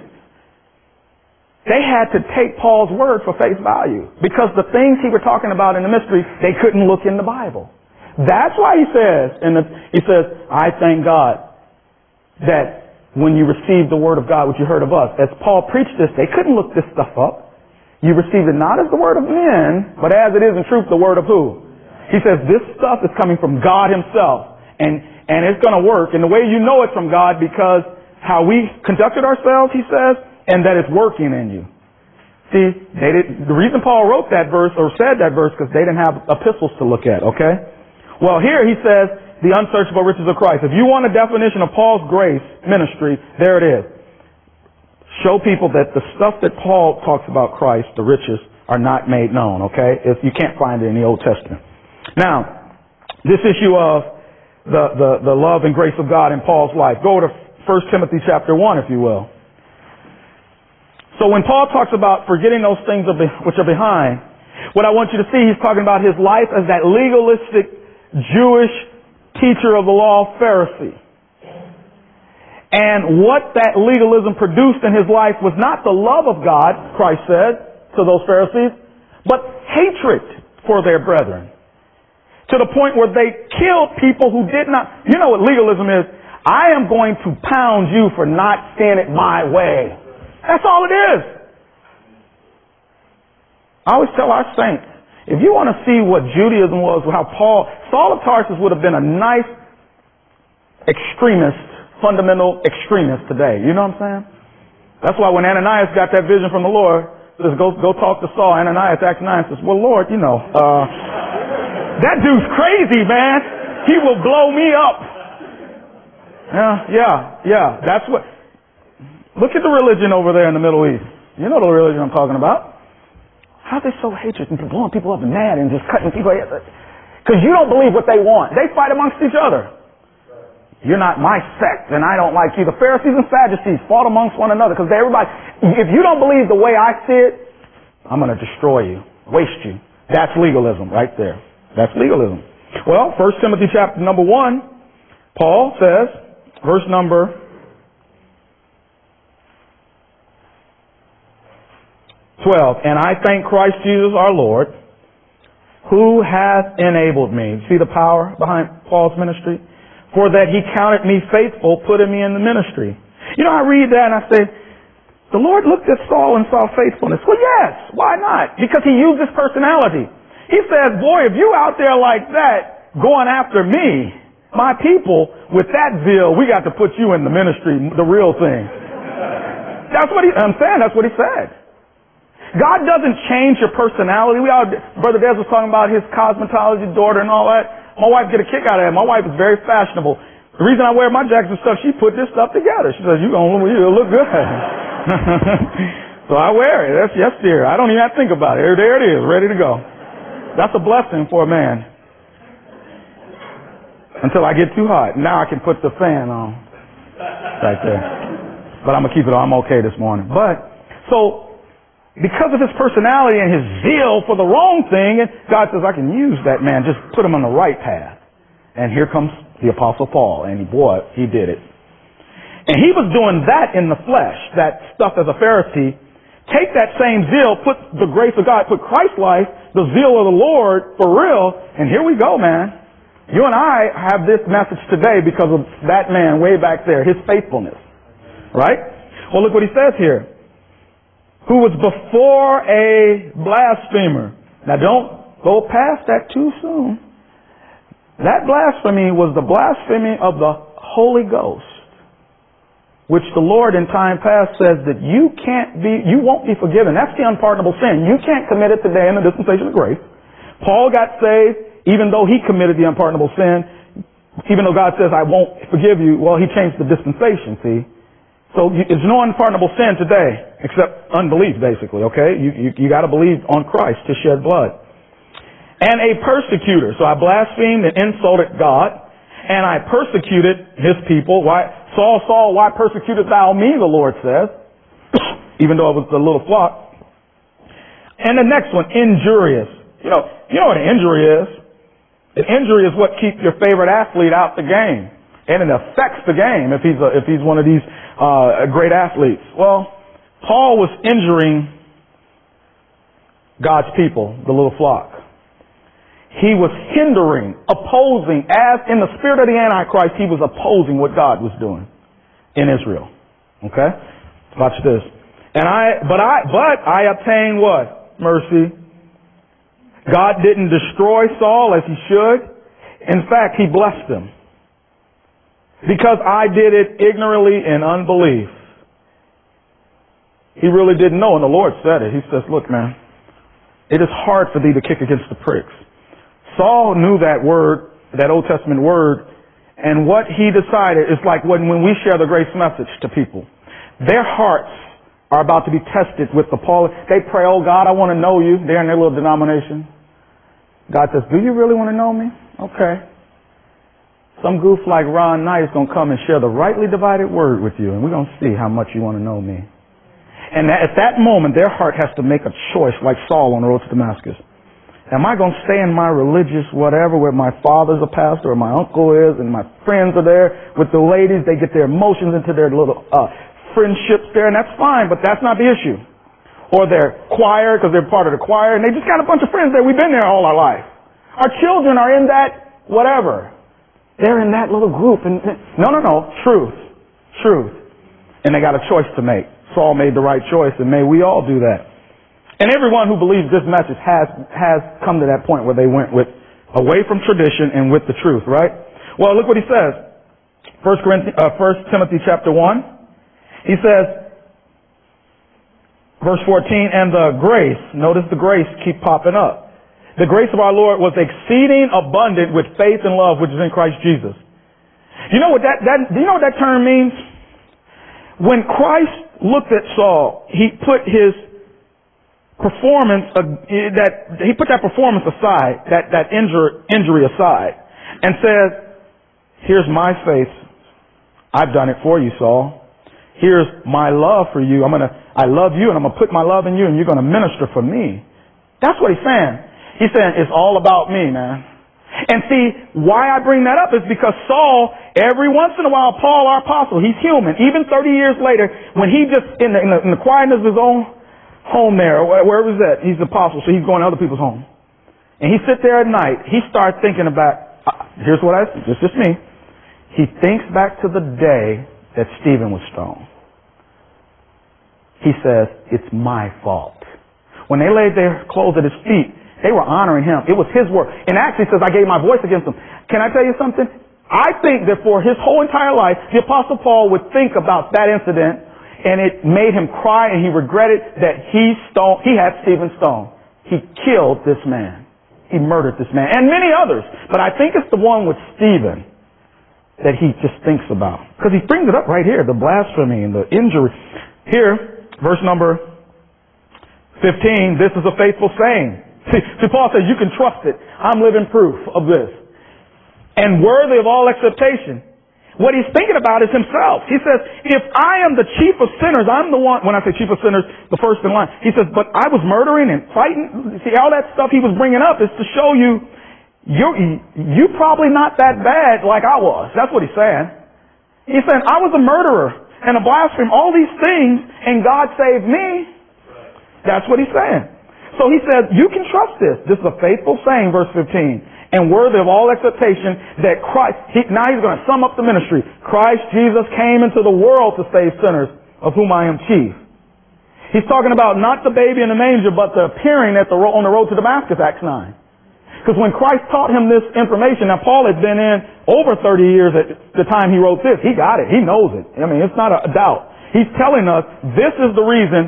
they had to take Paul's word for face value. Because the things he were talking about in the mystery, they couldn't look in the Bible. That's why he says, and he says, I thank God that when you received the word of God, which you heard of us. As Paul preached this, they couldn't look this stuff up. You received it not as the word of men, but as it is in truth the word of who? He says this stuff is coming from God himself. And, and it's going to work. And the way you know it's from God, because how we conducted ourselves, he says, and that it's working in you. See, they did, the reason Paul wrote that verse, or said that verse, because they didn't have epistles to look at, okay? Well, here he says, the unsearchable riches of Christ. If you want a definition of Paul's grace ministry, there it is. Show people that the stuff that Paul talks about Christ, the riches, are not made known, okay? If you can't find it in the Old Testament. Now, this issue of the, the, the love and grace of God in Paul's life. Go to First Timothy chapter one, if you will. So when Paul talks about forgetting those things which are behind, what I want you to see, he's talking about his life as that legalistic Jewish teacher of the law, Pharisee. And what that legalism produced in his life was not the love of God, Christ said to those Pharisees, but hatred for their brethren. To the point where they killed people who did not. You know what legalism is? I am going to pound you for not seeing it my way. That's all it is. I always tell our saints, if you want to see what Judaism was, how Paul, Saul of Tarsus would have been a nice extremist, fundamental extremist today. You know what I'm saying? That's why when Ananias got that vision from the Lord, says, go, go talk to Saul. Ananias, Acts nine, says, well, Lord, you know, uh, that dude's crazy, man. He will blow me up. Yeah, yeah, yeah. That's what, look at the religion over there in the Middle East. You know the religion I'm talking about. How are they so hatred and blowing people up and mad and just cutting people? Because you don't believe what they want. They fight amongst each other. You're not my sect and I don't like you. The Pharisees and Sadducees fought amongst one another because everybody, if you don't believe the way I see it, I'm going to destroy you, waste you. That's legalism right there. That's legalism. Well, First Timothy chapter number one, Paul says, verse number twelve, and I thank Christ Jesus our Lord, who hath enabled me. See the power behind Paul's ministry? For that he counted me faithful, putting me in the ministry. You know, I read that and I say, the Lord looked at Saul and saw faithfulness. Well, yes. Why not? Because he used his personality. He says, boy, if you out there like that, going after me, my people, with that zeal, we got to put you in the ministry, the real thing. That's what he, I'm saying, that's what he said. God doesn't change your personality. We all, Brother Des was talking about his cosmetology daughter and all that. My wife get a kick out of that. My wife is very fashionable. The reason I wear my jackets and stuff, she put this stuff together. She says, "You gonna you look good." So I wear it. That's yes, dear. I don't even have to think about it. There it is, ready to go. That's a blessing for a man. Until I get too hot. Now I can put the fan on. Right there. But I'm going to keep it on. I'm okay this morning. But, so, because of his personality and his zeal for the wrong thing, God says, I can use that man. Just put him on the right path. And here comes the Apostle Paul. And he, boy, he did it. And he was doing that in the flesh, that stuff as a Pharisee. Take that same zeal, put the grace of God, put Christ's life, the zeal of the Lord for real, and here we go, man. You and I have this message today because of that man way back there, his faithfulness. Right? Well, look what he says here. Who was before a blasphemer. Now don't go past that too soon. That blasphemy was the blasphemy of the Holy Ghost, which the Lord in time past says that you can't be, you won't be forgiven. That's the unpardonable sin. You can't commit it today in the dispensation of grace. Paul got saved even though he committed the unpardonable sin. Even though God says, I won't forgive you, well, he changed the dispensation, see. So there's no unpardonable sin today except unbelief, basically, okay? You, you, you got to believe on Christ to shed blood. And a persecutor. So I blasphemed and insulted God, and I persecuted his people. Why? Saul, Saul, why persecutest thou me, the Lord says, even though it was the little flock. And the next one, injurious. You know, you know what an injury is. An injury is what keeps your favorite athlete out the game. And it affects the game if he's a, if he's one of these uh, great athletes. Well, Paul was injuring God's people, the little flock. He was hindering, opposing, as in the spirit of the Antichrist, he was opposing what God was doing in Israel. Okay? Watch this. And I, but I, but I obtained what? Mercy. God didn't destroy Saul as he should. In fact, he blessed him. Because I did it ignorantly in unbelief. He really didn't know, and the Lord said it. He says, look, man, it is hard for thee to kick against the pricks. Saul knew that word, that Old Testament word, and what he decided is like when, when we share the grace message to people. Their hearts are about to be tested with the Paul. They pray, oh God, I want to know you. They're in their little denomination. God says, do you really want to know me? Okay. Some goof like Ron Knight is going to come and share the rightly divided word with you, and we're going to see how much you want to know me. And at that moment, their heart has to make a choice like Saul on the road to Damascus. Am I going to stay in my religious whatever where my father's a pastor or my uncle is and my friends are there with the ladies? They get their emotions into their little uh, friendships there, and that's fine, but that's not the issue. Or their choir because they're part of the choir and they just got a bunch of friends there. We've been there all our life. Our children are in that whatever. They're in that little group. And no, no, no. Truth. Truth. And they got a choice to make. Saul made the right choice, and may we all do that. And everyone who believes this message has has come to that point where they went with away from tradition and with the truth, right? Well, look what he says. First Corinthians, uh, First Timothy chapter one. He says, verse fourteen, and the grace, notice the grace keep popping up. The grace of our Lord was exceeding abundant with faith and love which is in Christ Jesus. You know what that, that do you know what that term means? When Christ looked at Saul, he put his performance, uh, that he put that performance aside, that, that injury, injury aside, and said, here's my faith. I've done it for you, Saul. Here's my love for you. I'm gonna, I love you and I'm gonna put my love in you and you're gonna minister for me. That's what he's saying. He's saying it's all about me, man. And see, why I bring that up is because Saul, every once in a while, Paul, our apostle, he's human. Even thirty years later, when he just, in the, in the, in the quietness of his own home there, wherever he's at, he's the apostle, so he's going to other people's home. And he sits there at night, he starts thinking about, uh, here's what I, it's just me. He thinks back to the day that Stephen was stoned. He says, it's my fault. When they laid their clothes at his feet, they were honoring him. It was his work. And actually says, I gave my voice against him. Can I tell you something? I think that for his whole entire life, the Apostle Paul would think about that incident and it made him cry, and he regretted that he stoned, he had Stephen stoned. He killed this man. He murdered this man, and many others. But I think it's the one with Stephen that he just thinks about. Because he brings it up right here, the blasphemy and the injury. Here, verse number fifteen, this is a faithful saying. See, see, Paul says, you can trust it. I'm living proof of this. And worthy of all acceptation. What he's thinking about is himself. He says, if I am the chief of sinners, I'm the one, when I say chief of sinners, the first in line. He says, but I was murdering and fighting. See, all that stuff he was bringing up is to show you, you're, you're probably not that bad like I was. That's what he's saying. He's saying, I was a murderer and a blasphemer, all these things, and God saved me. That's what he's saying. So he says, you can trust this. This is a faithful saying, verse fifteen. And worthy of all acceptation that Christ, he, now he's going to sum up the ministry. Christ Jesus came into the world to save sinners, of whom I am chief. He's talking about not the baby in the manger, but the appearing at the ro- on the road to Damascus, Acts nine. Because when Christ taught him this information, now Paul had been in over thirty years at the time he wrote this. He got it. He knows it. I mean, it's not a doubt. He's telling us this is the reason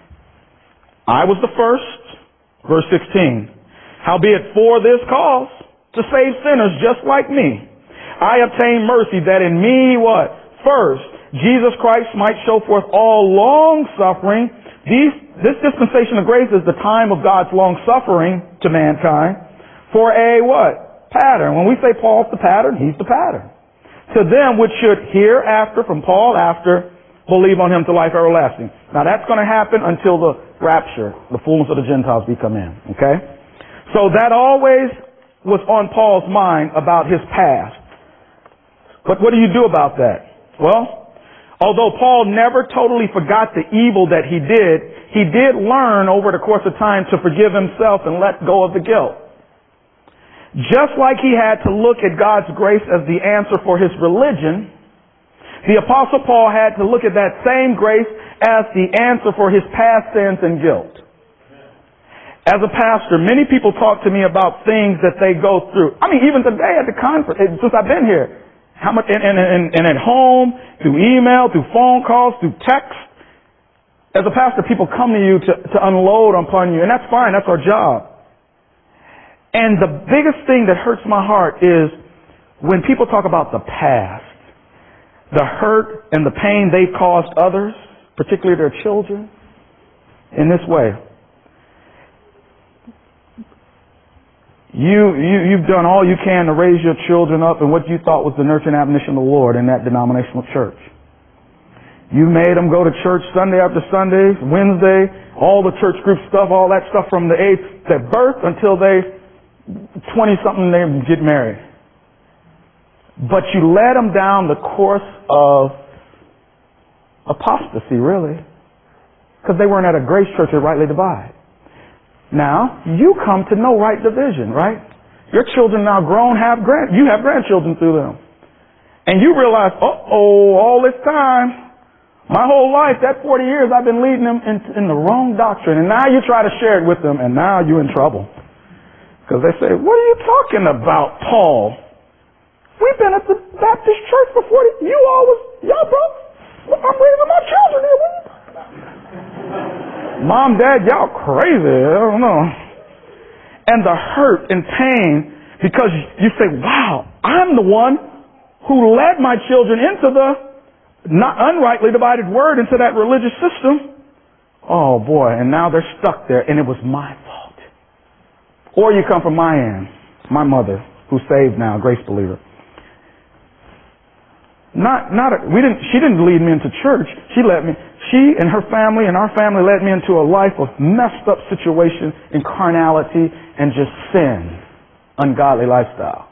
I was the first, verse sixteen. Howbeit for this cause, to save sinners just like me, I obtained mercy that in me, what? First, Jesus Christ might show forth all long suffering. These, this dispensation of grace is the time of God's long suffering to mankind for a what? Pattern. When we say Paul's the pattern, he's the pattern. To them which should hereafter, from Paul after, believe on him to life everlasting. Now that's going to happen until the rapture, the fullness of the Gentiles be come in. Okay? So that always was on Paul's mind about his past. But what do you do about that? Well, although Paul never totally forgot the evil that he did, he did learn over the course of time to forgive himself and let go of the guilt. Just like he had to look at God's grace as the answer for his religion, the Apostle Paul had to look at that same grace as the answer for his past sins and guilt. As a pastor, many people talk to me about things that they go through. I mean, even today at the conference, since I've been here, how much, and, and, and, and at home, through email, through phone calls, through text. As a pastor, people come to you to, to unload upon you, and that's fine. That's our job. And the biggest thing that hurts my heart is when people talk about the past, the hurt and the pain they've caused others, particularly their children, in this way. You, you, you've done all you can to raise your children up in what you thought was the nurture and admonition of the Lord in that denominational church. You made them go to church Sunday after Sunday, Wednesday, all the church group stuff, all that stuff from the age of birth until they twenty-something, they get married. But you led them down the course of apostasy, really, because they weren't at a grace church that rightly divide. Now, you come to know right division, right? Your children now grown, have grand, you have grandchildren through them. And you realize, uh-oh, all this time, my whole life, that forty years, I've been leading them in, in the wrong doctrine. And now you try to share it with them, and now you're in trouble. Because they say, what are you talking about, Paul? We've been at the Baptist church for forty, you always, y'all broke. I'm raising my children here. What are you talking about? Mom, Dad, y'all crazy. I don't know. And the hurt and pain because you say, wow, I'm the one who led my children into the not unrightly divided word, into that religious system. Oh boy, and now they're stuck there and it was my fault. Or you come from my end, my mother, who's saved now, grace believer. Not, not, a, we didn't, she didn't lead me into church. She led me, she and her family and our family led me into a life of messed up situation in carnality and just sin, ungodly lifestyle.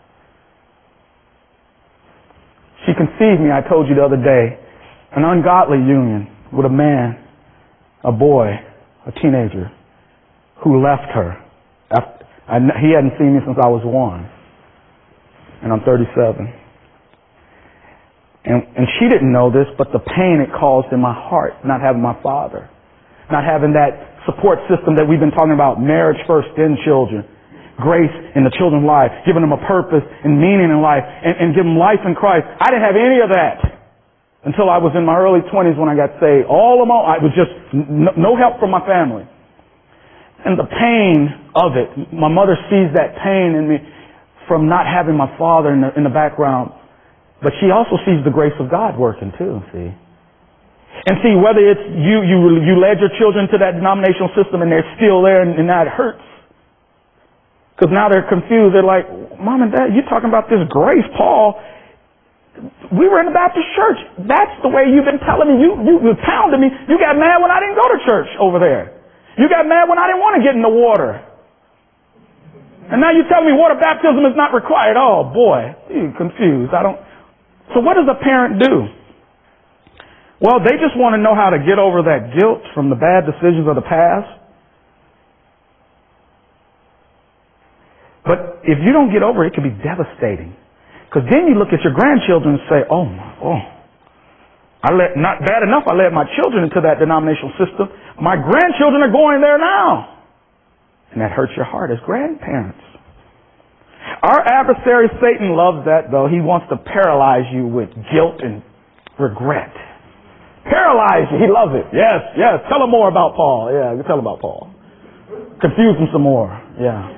She conceived me, I told you the other day, an ungodly union with a man, a boy, a teenager, who left her. After, I, he hadn't seen me since I was one, and I'm thirty-seven. And, and she didn't know this, but the pain it caused in my heart, not having my father, not having that support system that we've been talking about, marriage first, then children, grace in the children's life, giving them a purpose and meaning in life, and, and give them life in Christ. I didn't have any of that. until I was in my early twenties when I got saved. All of my, I was just no, no help from my family. And the pain of it, my mother sees that pain in me from not having my father in the, in the background. But she also sees the grace of God working too, see. And see, whether it's you, you, you led your children to that denominational system and they're still there and, and that hurts. Because now they're confused. They're like, Mom and Dad, you're talking about this grace, Paul. We were in the Baptist church. That's the way you've been telling me. You, you, you pounded me. You got mad when I didn't go to church over there. You got mad when I didn't want to get in the water. And now you tell me water baptism is not required. Oh boy, you're confused. I don't. So what does a parent do? Well, they just want to know how to get over that guilt from the bad decisions of the past. But if you don't get over it, it can be devastating. Because then you look at your grandchildren and say, oh, oh, I let, not bad enough I led my children into that denominational system. My grandchildren are going there now. And that hurts your heart as grandparents. Our adversary, Satan, loves that, though. He wants to paralyze you with guilt and regret. Paralyze you. He loves it. Yes, yes. Tell him more about Paul. Yeah, you tell him about Paul. Confuse him some more. Yeah.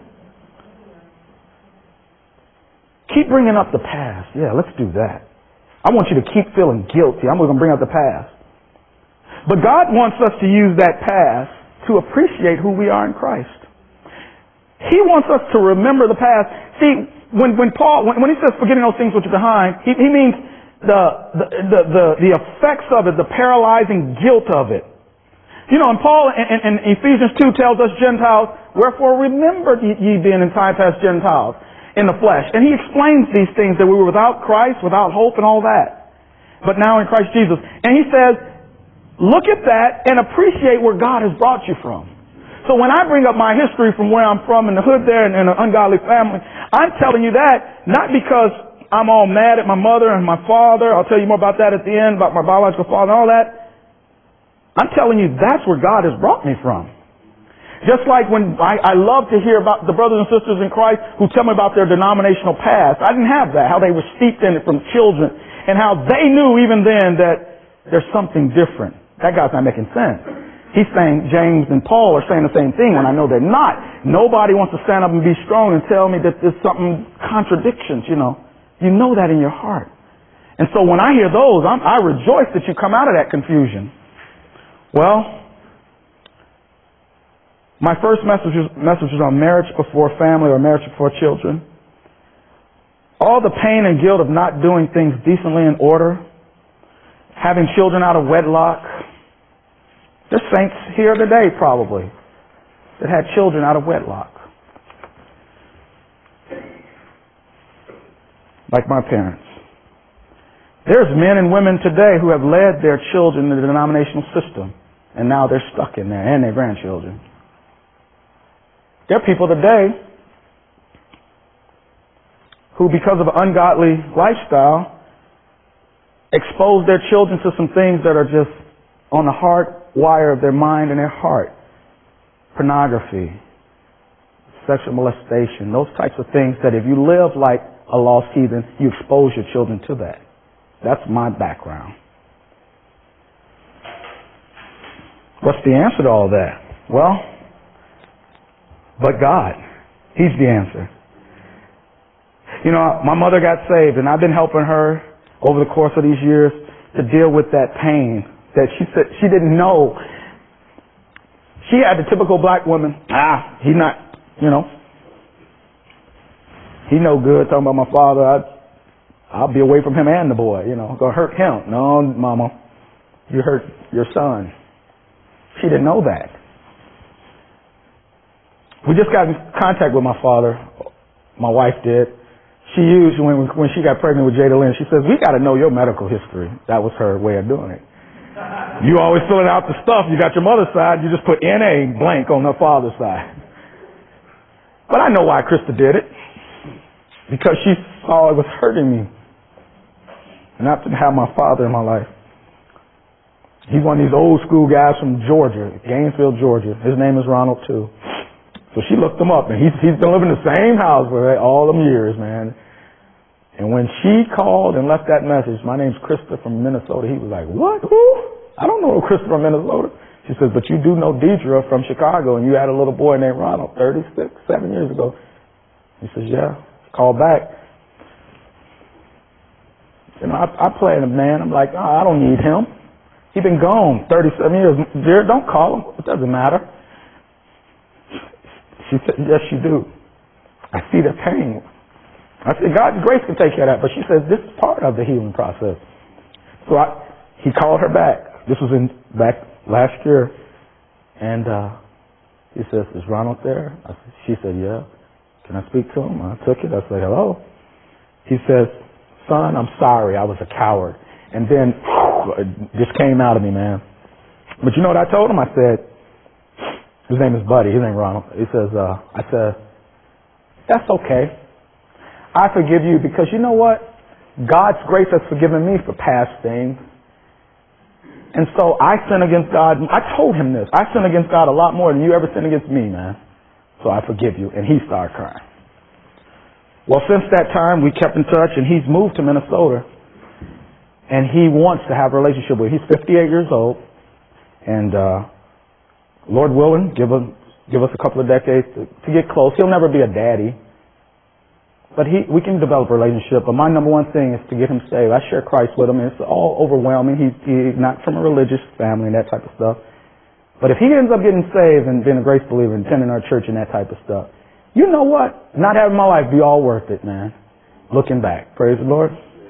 Keep bringing up the past. Yeah, let's do that. I want you to keep feeling guilty. I'm going to bring up the past. But God wants us to use that past to appreciate who we are in Christ. He wants us to remember the past. See, when, when Paul, when, when he says forgetting those things which are behind, he, he means the, the, the, the, the effects of it, the paralyzing guilt of it. You know, and Paul in, in, in Ephesians two tells us Gentiles, wherefore remember ye, ye being in time past Gentiles in the flesh. And he explains these things, that we were without Christ, without hope and all that. But now in Christ Jesus. And he says, look at that and appreciate where God has brought you from. So when I bring up my history from where I'm from in the hood there and in an ungodly family, I'm telling you that not because I'm all mad at my mother and my father. I'll tell you more about that at the end, about my biological father and all that. I'm telling you that's where God has brought me from. Just like when I, I love to hear about the brothers and sisters in Christ who tell me about their denominational past. I didn't have that, how they were steeped in it from children, and how they knew even then that there's something different. That guy's not making sense. He's saying James and Paul are saying the same thing when I know they're not. Nobody wants to stand up and be strong and tell me that there's something, contradictions, you know. You know that in your heart. And so when I hear those, I'm, I rejoice that you come out of that confusion. Well, my first message was, message was on marriage before family or marriage before children. All the pain and guilt of not doing things decently in order, having children out of wedlock. There's saints here today probably that had children out of wedlock. Like my parents. There's men and women today who have led their children in the denominational system and now they're stuck in there, and their grandchildren. There are people today who, because of an ungodly lifestyle, expose their children to some things that are just on the hard wire of their mind and their heart. Pornography, sexual molestation, those types of things that if you live like a lost heathen, you expose your children to that. That's my background. What's the answer to all that? Well, but God. He's the answer. You know, my mother got saved, and I've been helping her over the course of these years to deal with that pain that she said she didn't know. She had the typical black woman, ah, he's not, you know, he no good, talking about my father, I, I'll be away from him and the boy, you know, gonna hurt him. No, mama, you hurt your son. She didn't know that. We just got in contact with my father. My wife did. She used, when when she got pregnant with Jada Lynn, she says, we got to know your medical history. That was her way of doing it. You always filling out the stuff. You got your mother's side. You just put N A blank on her father's side. But I know why Krista did it. Because she saw it was hurting me not to have my father in my life. He's one of these old school guys from Georgia, Gainesville, Georgia. His name is Ronald, too. So she looked him up, and he's, he's been living in the same house for all them years, man. And when she called and left that message, my name's Krista from Minnesota, he was like, what? Who? I don't know Krista from Minnesota. She says, but you do know Deidre from Chicago, and you had a little boy named Ronald thirty-six, seven years ago. He says, yeah. Call back. You know, I, I play him, man. I'm like, oh, I don't need him. He's been gone thirty-seven years. Dear, don't call him. It doesn't matter. She said, yes, you do. I see the pain. I said, God's grace can take care of that. But she says, this is part of the healing process. So I, he called her back. This was in back last year. And uh, he says, is Ronald there? I said, she said, yeah. Can I speak to him? I took it. I said, hello. He says, son, I'm sorry. I was a coward. And then it just came out of me, man. But you know what I told him? I said, his name is Buddy. His name is Ronald. He says, uh, I said, that's okay. I forgive you because you know what? God's grace has forgiven me for past things. And so I sin against God. I told him this. I sin against God a lot more than you ever sin against me, man. So I forgive you. And he started crying. Well, since that time, we kept in touch, and he's moved to Minnesota. And he wants to have a relationship with. He's fifty-eight years old. And uh, Lord willing, give, him, give us a couple of decades to, to get close. He'll never be a daddy. But he, we can develop a relationship. But my number one thing is to get him saved. I share Christ with him. And it's all overwhelming. He's, he's not from a religious family and that type of stuff. But if he ends up getting saved and being a grace believer and attending our church and that type of stuff, you know what? Not having my life be all worth it, man. Looking back. Praise the Lord.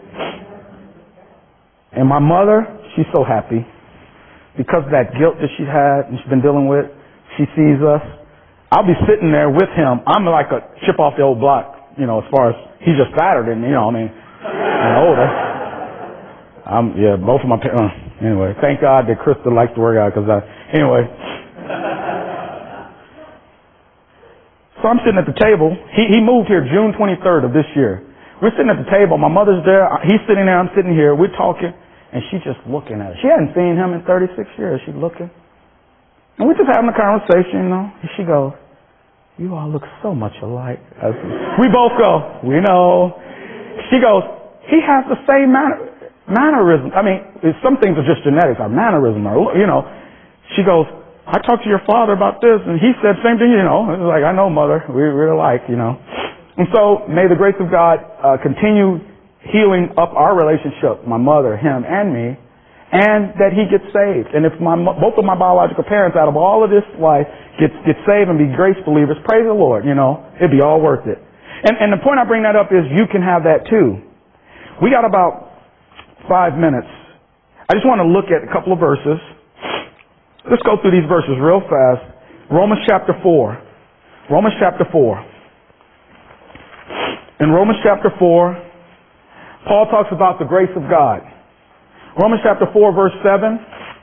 And my mother, she's so happy. Because of that guilt that she had and she's been dealing with, she sees us. I'll be sitting there with him. I'm like a chip off the old block. You know, as far as he's just fatter than, you know, I mean, and older. I'm, yeah, both of my parents. Uh, anyway, thank God that Krista likes to work out because I, anyway. So I'm sitting at the table. He, he moved here June twenty-third of this year. We're sitting at the table. My mother's there. He's sitting there. I'm sitting here. We're talking. And she's just looking at us. She hadn't seen him in thirty-six years. She's looking. And we're just having a conversation, you know. And she goes, you all look so much alike. We both go, we know. She goes, he has the same manner, mannerism. I mean, some things are just genetics, our mannerism, our, you know. She goes, I talked to your father about this, and he said same thing, you know. It was like, I know, mother, we, we're alike, you know. And so, may the grace of God uh, continue healing up our relationship, my mother, him, and me, and that he gets saved. And if my both of my biological parents out of all of this life get, get saved and be grace believers, praise the Lord, you know, it'd be all worth it. And, and the point I bring that up is you can have that too. We got about five minutes. I just want to look at a couple of verses. Let's go through these verses real fast. Romans chapter four. Romans chapter four. In Romans chapter four, Paul talks about the grace of God. Romans chapter four, verse seven.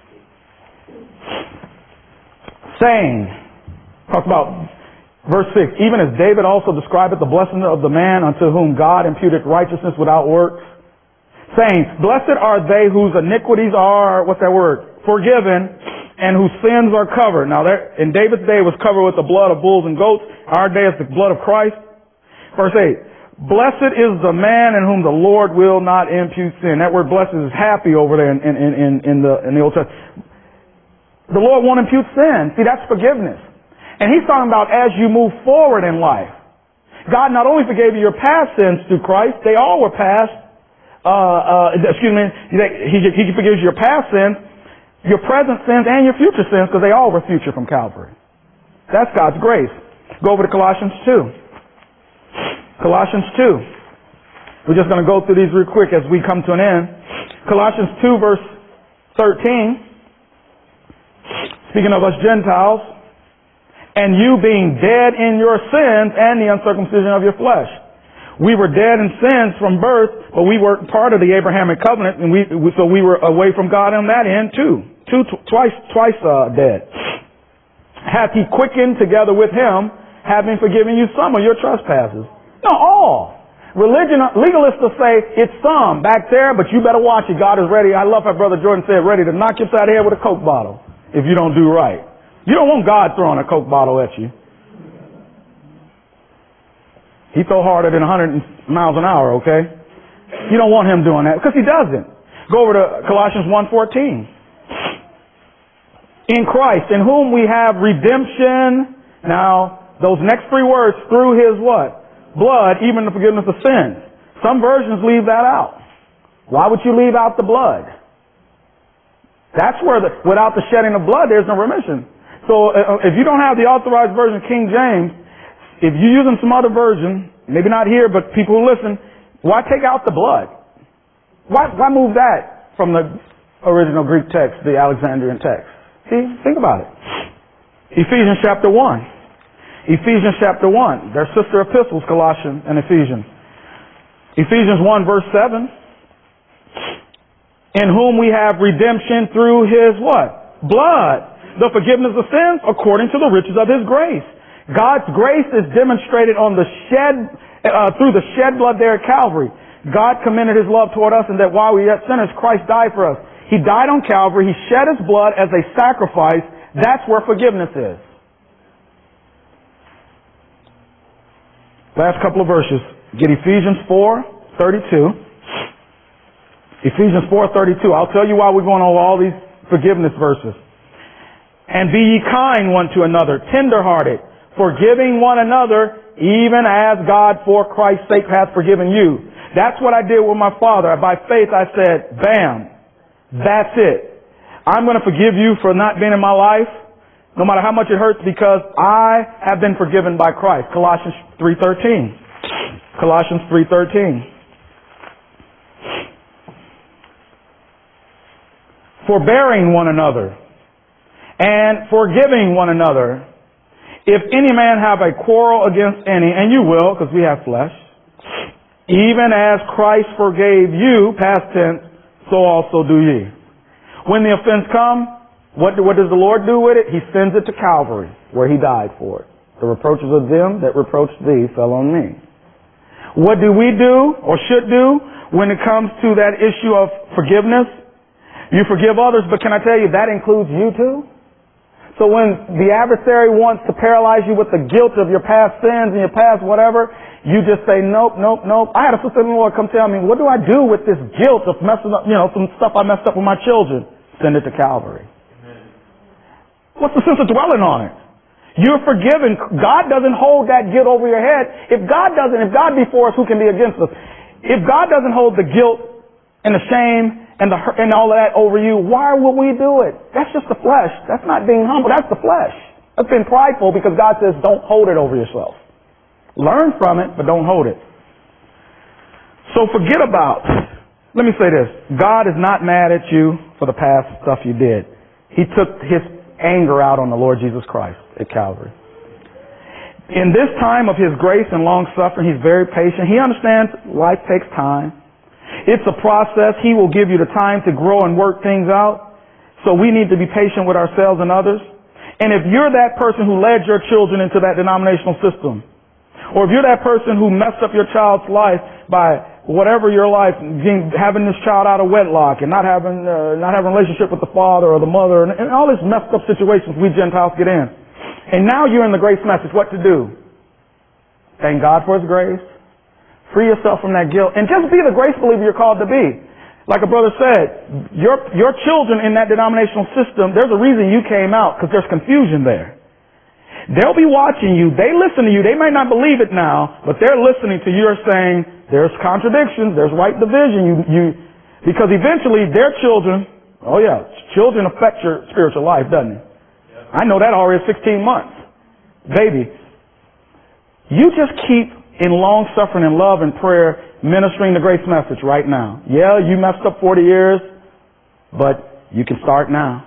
Saying, talks about verse six, even as David also described the blessing of the man unto whom God imputed righteousness without works. Saying, blessed are they whose iniquities are, what's that word? Forgiven, and whose sins are covered. Now, there, in David's day, it was covered with the blood of bulls and goats. Our day is the blood of Christ. Verse eight. Blessed is the man in whom the Lord will not impute sin. That word blessed is happy over there in, in, in, in, the, in the Old Testament. The Lord won't impute sin. See, that's forgiveness. And he's talking about as you move forward in life. God not only forgave you your past sins through Christ, they all were past, uh, uh, excuse me, he, he forgives you your past sins, your present sins, and your future sins, because they all were future from Calvary. That's God's grace. Go over to Colossians two. Colossians two. We're just going to go through these real quick as we come to an end. Colossians two, verse thirteen. Speaking of us Gentiles, and you being dead in your sins and the uncircumcision of your flesh. We were dead in sins from birth, but we were part of the Abrahamic covenant, and we, we so we were away from God on that end too. Two, tw- twice, twice uh, dead. Hath he quickened together with him, having forgiven you some of your trespasses? No, all. Religion, legalists will say it's some back there, but you better watch it. God is ready. I love how Brother Jordan said, ready to knock you upside the head with a Coke bottle if you don't do right. You don't want God throwing a Coke bottle at you. He throw harder than one hundred miles an hour, okay? You don't want him doing that because he doesn't. Go over to Colossians one fourteen. In Christ, in whom we have redemption. Now, those next three words, through his what? Blood, even the forgiveness of sins. Some versions leave that out. Why would you leave out the blood? That's where the, without the shedding of blood, there's no remission. So uh, if you don't have the authorized version, King James, if you're using some other version, maybe not here, but people who listen, why take out the blood? Why, why move that from the original Greek text, the Alexandrian text? See, think about it. Ephesians chapter one. Ephesians chapter one. They're sister epistles, Colossians and Ephesians. Ephesians one verse seven. In whom we have redemption through his what? Blood. The forgiveness of sins according to the riches of his grace. God's grace is demonstrated on the shed, uh, through the shed blood there at Calvary. God commended his love toward us and that while we were yet sinners, Christ died for us. He died on Calvary. He shed his blood as a sacrifice. That's where forgiveness is. Last couple of verses. Get Ephesians four thirty-two. Ephesians four thirty-two. I'll tell you why we're going over all these forgiveness verses. And be ye kind one to another, tenderhearted, forgiving one another, even as God for Christ's sake hath forgiven you. That's what I did with my father. By faith I said, bam, that's it. I'm going to forgive you for not being in my life, no matter how much it hurts, because I have been forgiven by Christ. Colossians three thirteen. Colossians three thirteen. Forbearing one another and forgiving one another. If any man have a quarrel against any, and you will, because we have flesh, even as Christ forgave you, past tense, so also do ye. When the offense come, what, what does the Lord do with it? He sends it to Calvary, where he died for it. The reproaches of them that reproached thee fell on me. What do we do, or should do, when it comes to that issue of forgiveness? You forgive others, but can I tell you, that includes you too? So when the adversary wants to paralyze you with the guilt of your past sins and your past whatever, you just say, nope, nope, nope. I had a sister-in-law come tell me, what do I do with this guilt of messing up, you know, some stuff I messed up with my children? Send it to Calvary. Amen. What's the sense of dwelling on it? You're forgiven. God doesn't hold that guilt over your head. If God doesn't, if God be for us, who can be against us? If God doesn't hold the guilt and the shame and the and all of that over you, why would we do it? That's just the flesh. That's not being humble. That's the flesh. That's being prideful, because God says don't hold it over yourself. Learn from it, but don't hold it. So forget about, let me say this. God is not mad at you for the past stuff you did. He took his anger out on the Lord Jesus Christ at Calvary. In this time of his grace and long suffering, he's very patient. He understands life takes time. It's a process. He will give you the time to grow and work things out. So we need to be patient with ourselves and others. And if you're that person who led your children into that denominational system, or if you're that person who messed up your child's life by whatever your life, having this child out of wedlock and not having uh, not having a relationship with the father or the mother, and, and all these messed up situations we Gentiles get in. And now you're in the grace message. What to do? Thank God for his grace. Free yourself from that guilt. And just be the grace believer you're called to be. Like a brother said, your, your children in that denominational system, there's a reason you came out, because there's confusion there. They'll be watching you. They listen to you. They might not believe it now, but they're listening to you saying, there's contradictions, there's right division. You, you, because eventually their children, oh yeah, children affect your spiritual life, doesn't it? Yeah. I know that already at sixteen months. Baby, you just keep in long suffering and love and prayer, ministering the grace message right now. Yeah, you messed up forty years, but you can start now.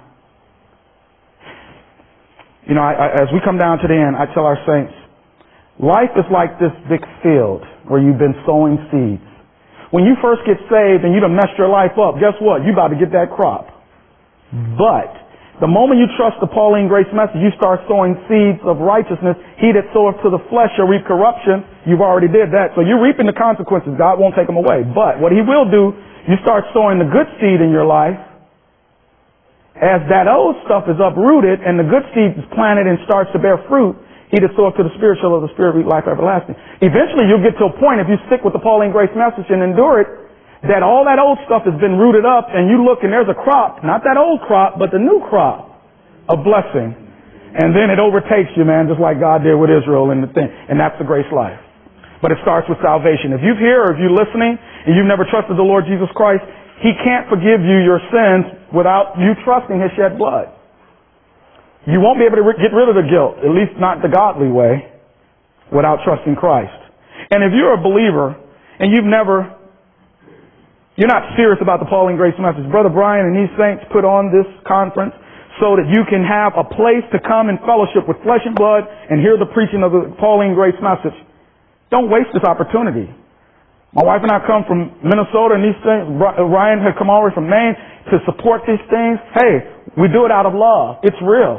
You know, I, I, as we come down to the end, I tell our saints, life is like this big field where you've been sowing seeds. When you first get saved and you done messed your life up, guess what? You about to get that crop. But the moment you trust the Pauline grace message, you start sowing seeds of righteousness. He that soweth to the flesh shall reap corruption. You've already did that. So you're reaping the consequences. God won't take them away. But what he will do, you start sowing the good seed in your life. As that old stuff is uprooted and the good seed is planted and starts to bear fruit, he that soweth to the spirit shall of the spirit reap life everlasting. Eventually you'll get to a point, if you stick with the Pauline grace message and endure it, that all that old stuff has been rooted up, and you look and there's a crop, not that old crop, but the new crop of blessing. And then it overtakes you, man, just like God did with Israel and the thing. And that's the grace life. But it starts with salvation. If you're here or if you're listening and you've never trusted the Lord Jesus Christ, He can't forgive you your sins without you trusting His shed blood. You won't be able to re- get rid of the guilt, at least not the godly way, without trusting Christ. And if you're a believer and you've never, you're not serious about the Pauline Grace message, Brother Brian and these saints put on this conference so that you can have a place to come in fellowship with flesh and blood and hear the preaching of the Pauline Grace message. Don't waste this opportunity. My wife and I come from Minnesota, and these things, Ryan had come all the way from Maine to support these things. Hey, we do it out of love. It's real.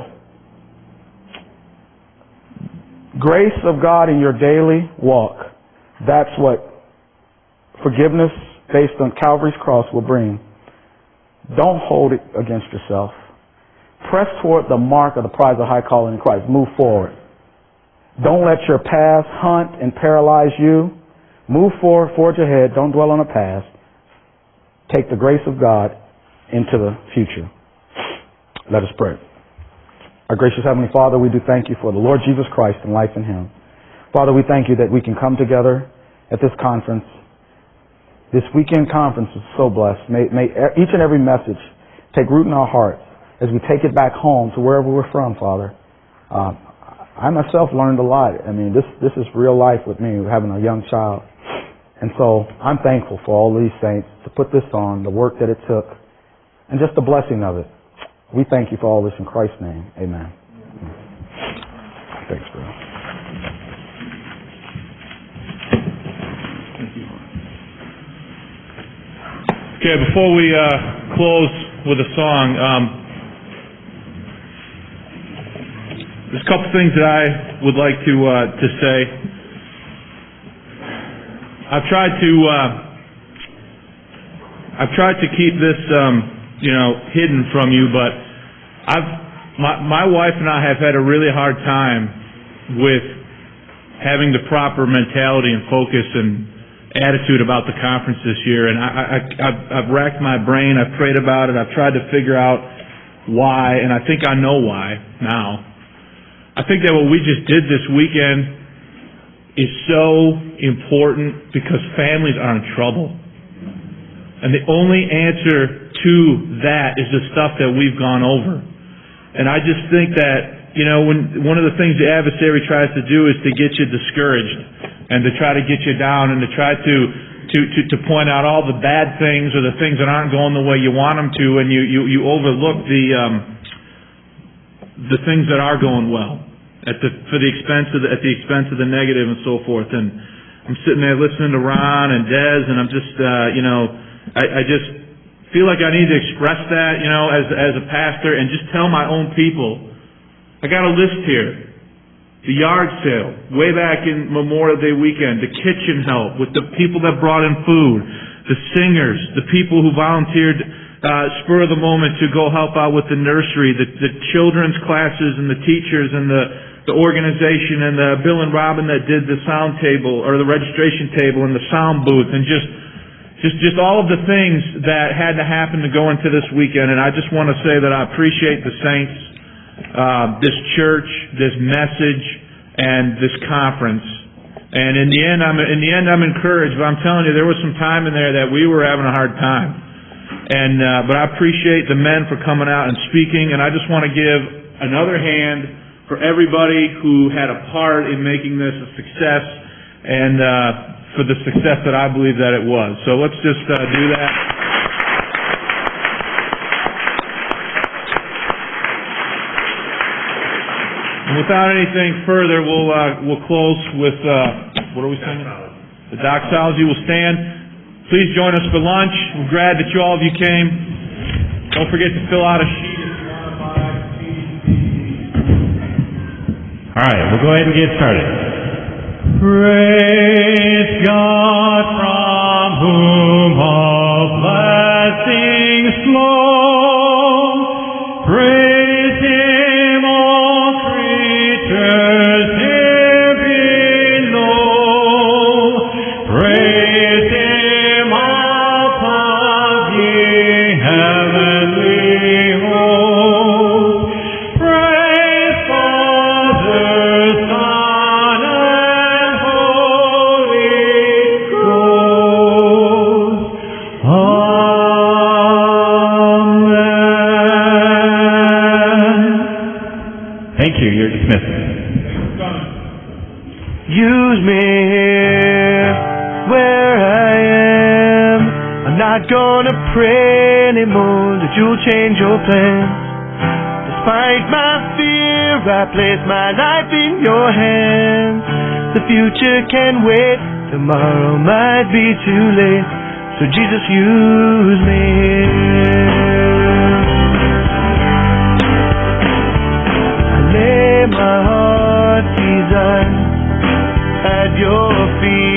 Grace of God in your daily walk. That's what forgiveness based on Calvary's cross will bring. Don't hold it against yourself. Press toward the mark of the prize of high calling in Christ. Move forward. Don't let your past hunt and paralyze you. Move forward, forge ahead. Don't dwell on the past. Take the grace of God into the future. Let us pray. Our gracious Heavenly Father, we do thank you for the Lord Jesus Christ and life in Him. Father, we thank you that we can come together at this conference. This weekend conference is so blessed. May, may each and every message take root in our hearts as we take it back home to wherever we're from, Father. Uh, I myself learned a lot. I mean, this this is real life with me, having a young child. And so I'm thankful for all these saints to put this on, the work that it took, and just the blessing of it. We thank you for all this in Christ's name. Amen. Thanks, bro. Okay, before we uh, close with a song, um, there's a couple things that I would like to uh, to say. I've tried to uh, I've tried to keep this um, you know hidden from you, but I've my my wife and I have had a really hard time with having the proper mentality and focus and attitude about the conference this year, and I, I, I've, I've racked my brain. I've prayed about it. I've tried to figure out why, and I think I know why now. I think that what we just did this weekend is so important because families are in trouble. And the only answer to that is the stuff that we've gone over. And I just think that, you know, when one of the things the adversary tries to do is to get you discouraged and to try to get you down and to try to to, to, to point out all the bad things or the things that aren't going the way you want them to, and you, you, you overlook the um, the things that are going well. At the for the expense of the, at the expense of the negative and so forth. And I'm sitting there listening to Ron and Des, and I'm just uh, you know I, I just feel like I need to express that you know as as a pastor and just tell my own people. I got a list here: the yard sale way back in Memorial Day weekend, the kitchen help with the people that brought in food, the singers, the people who volunteered uh, spur of the moment to go help out with the nursery, the, the children's classes and the teachers and the the organization and the Bill and Robin that did the sound table or the registration table and the sound booth and just just just all of the things that had to happen to go into this weekend. And I just want to say that I appreciate the saints, uh, this church, this message, and this conference. And in the end, I'm in the end I'm encouraged. But I'm telling you, there was some time in there that we were having a hard time. And uh, but I appreciate the men for coming out and speaking. And I just want to give another hand for everybody who had a part in making this a success and uh, for the success that I believe that it was. So let's just uh, do that. And without anything further, we'll uh, we'll close with uh, what are we singing? The doxology will stand. Please join us for lunch. We're glad that you all of you came. Don't forget to fill out a sheet. All right, we'll go ahead and get started. Praise God from whom all blessings flow. Praise Him, all creatures here below. Praise Him, all Use me here where I am. I'm not gonna pray anymore that you'll change your plans. Despite my fear, I place my life in your hands. The future can wait, tomorrow might be too late. So Jesus, use me here. I lay my heart, Jesus, at your feet.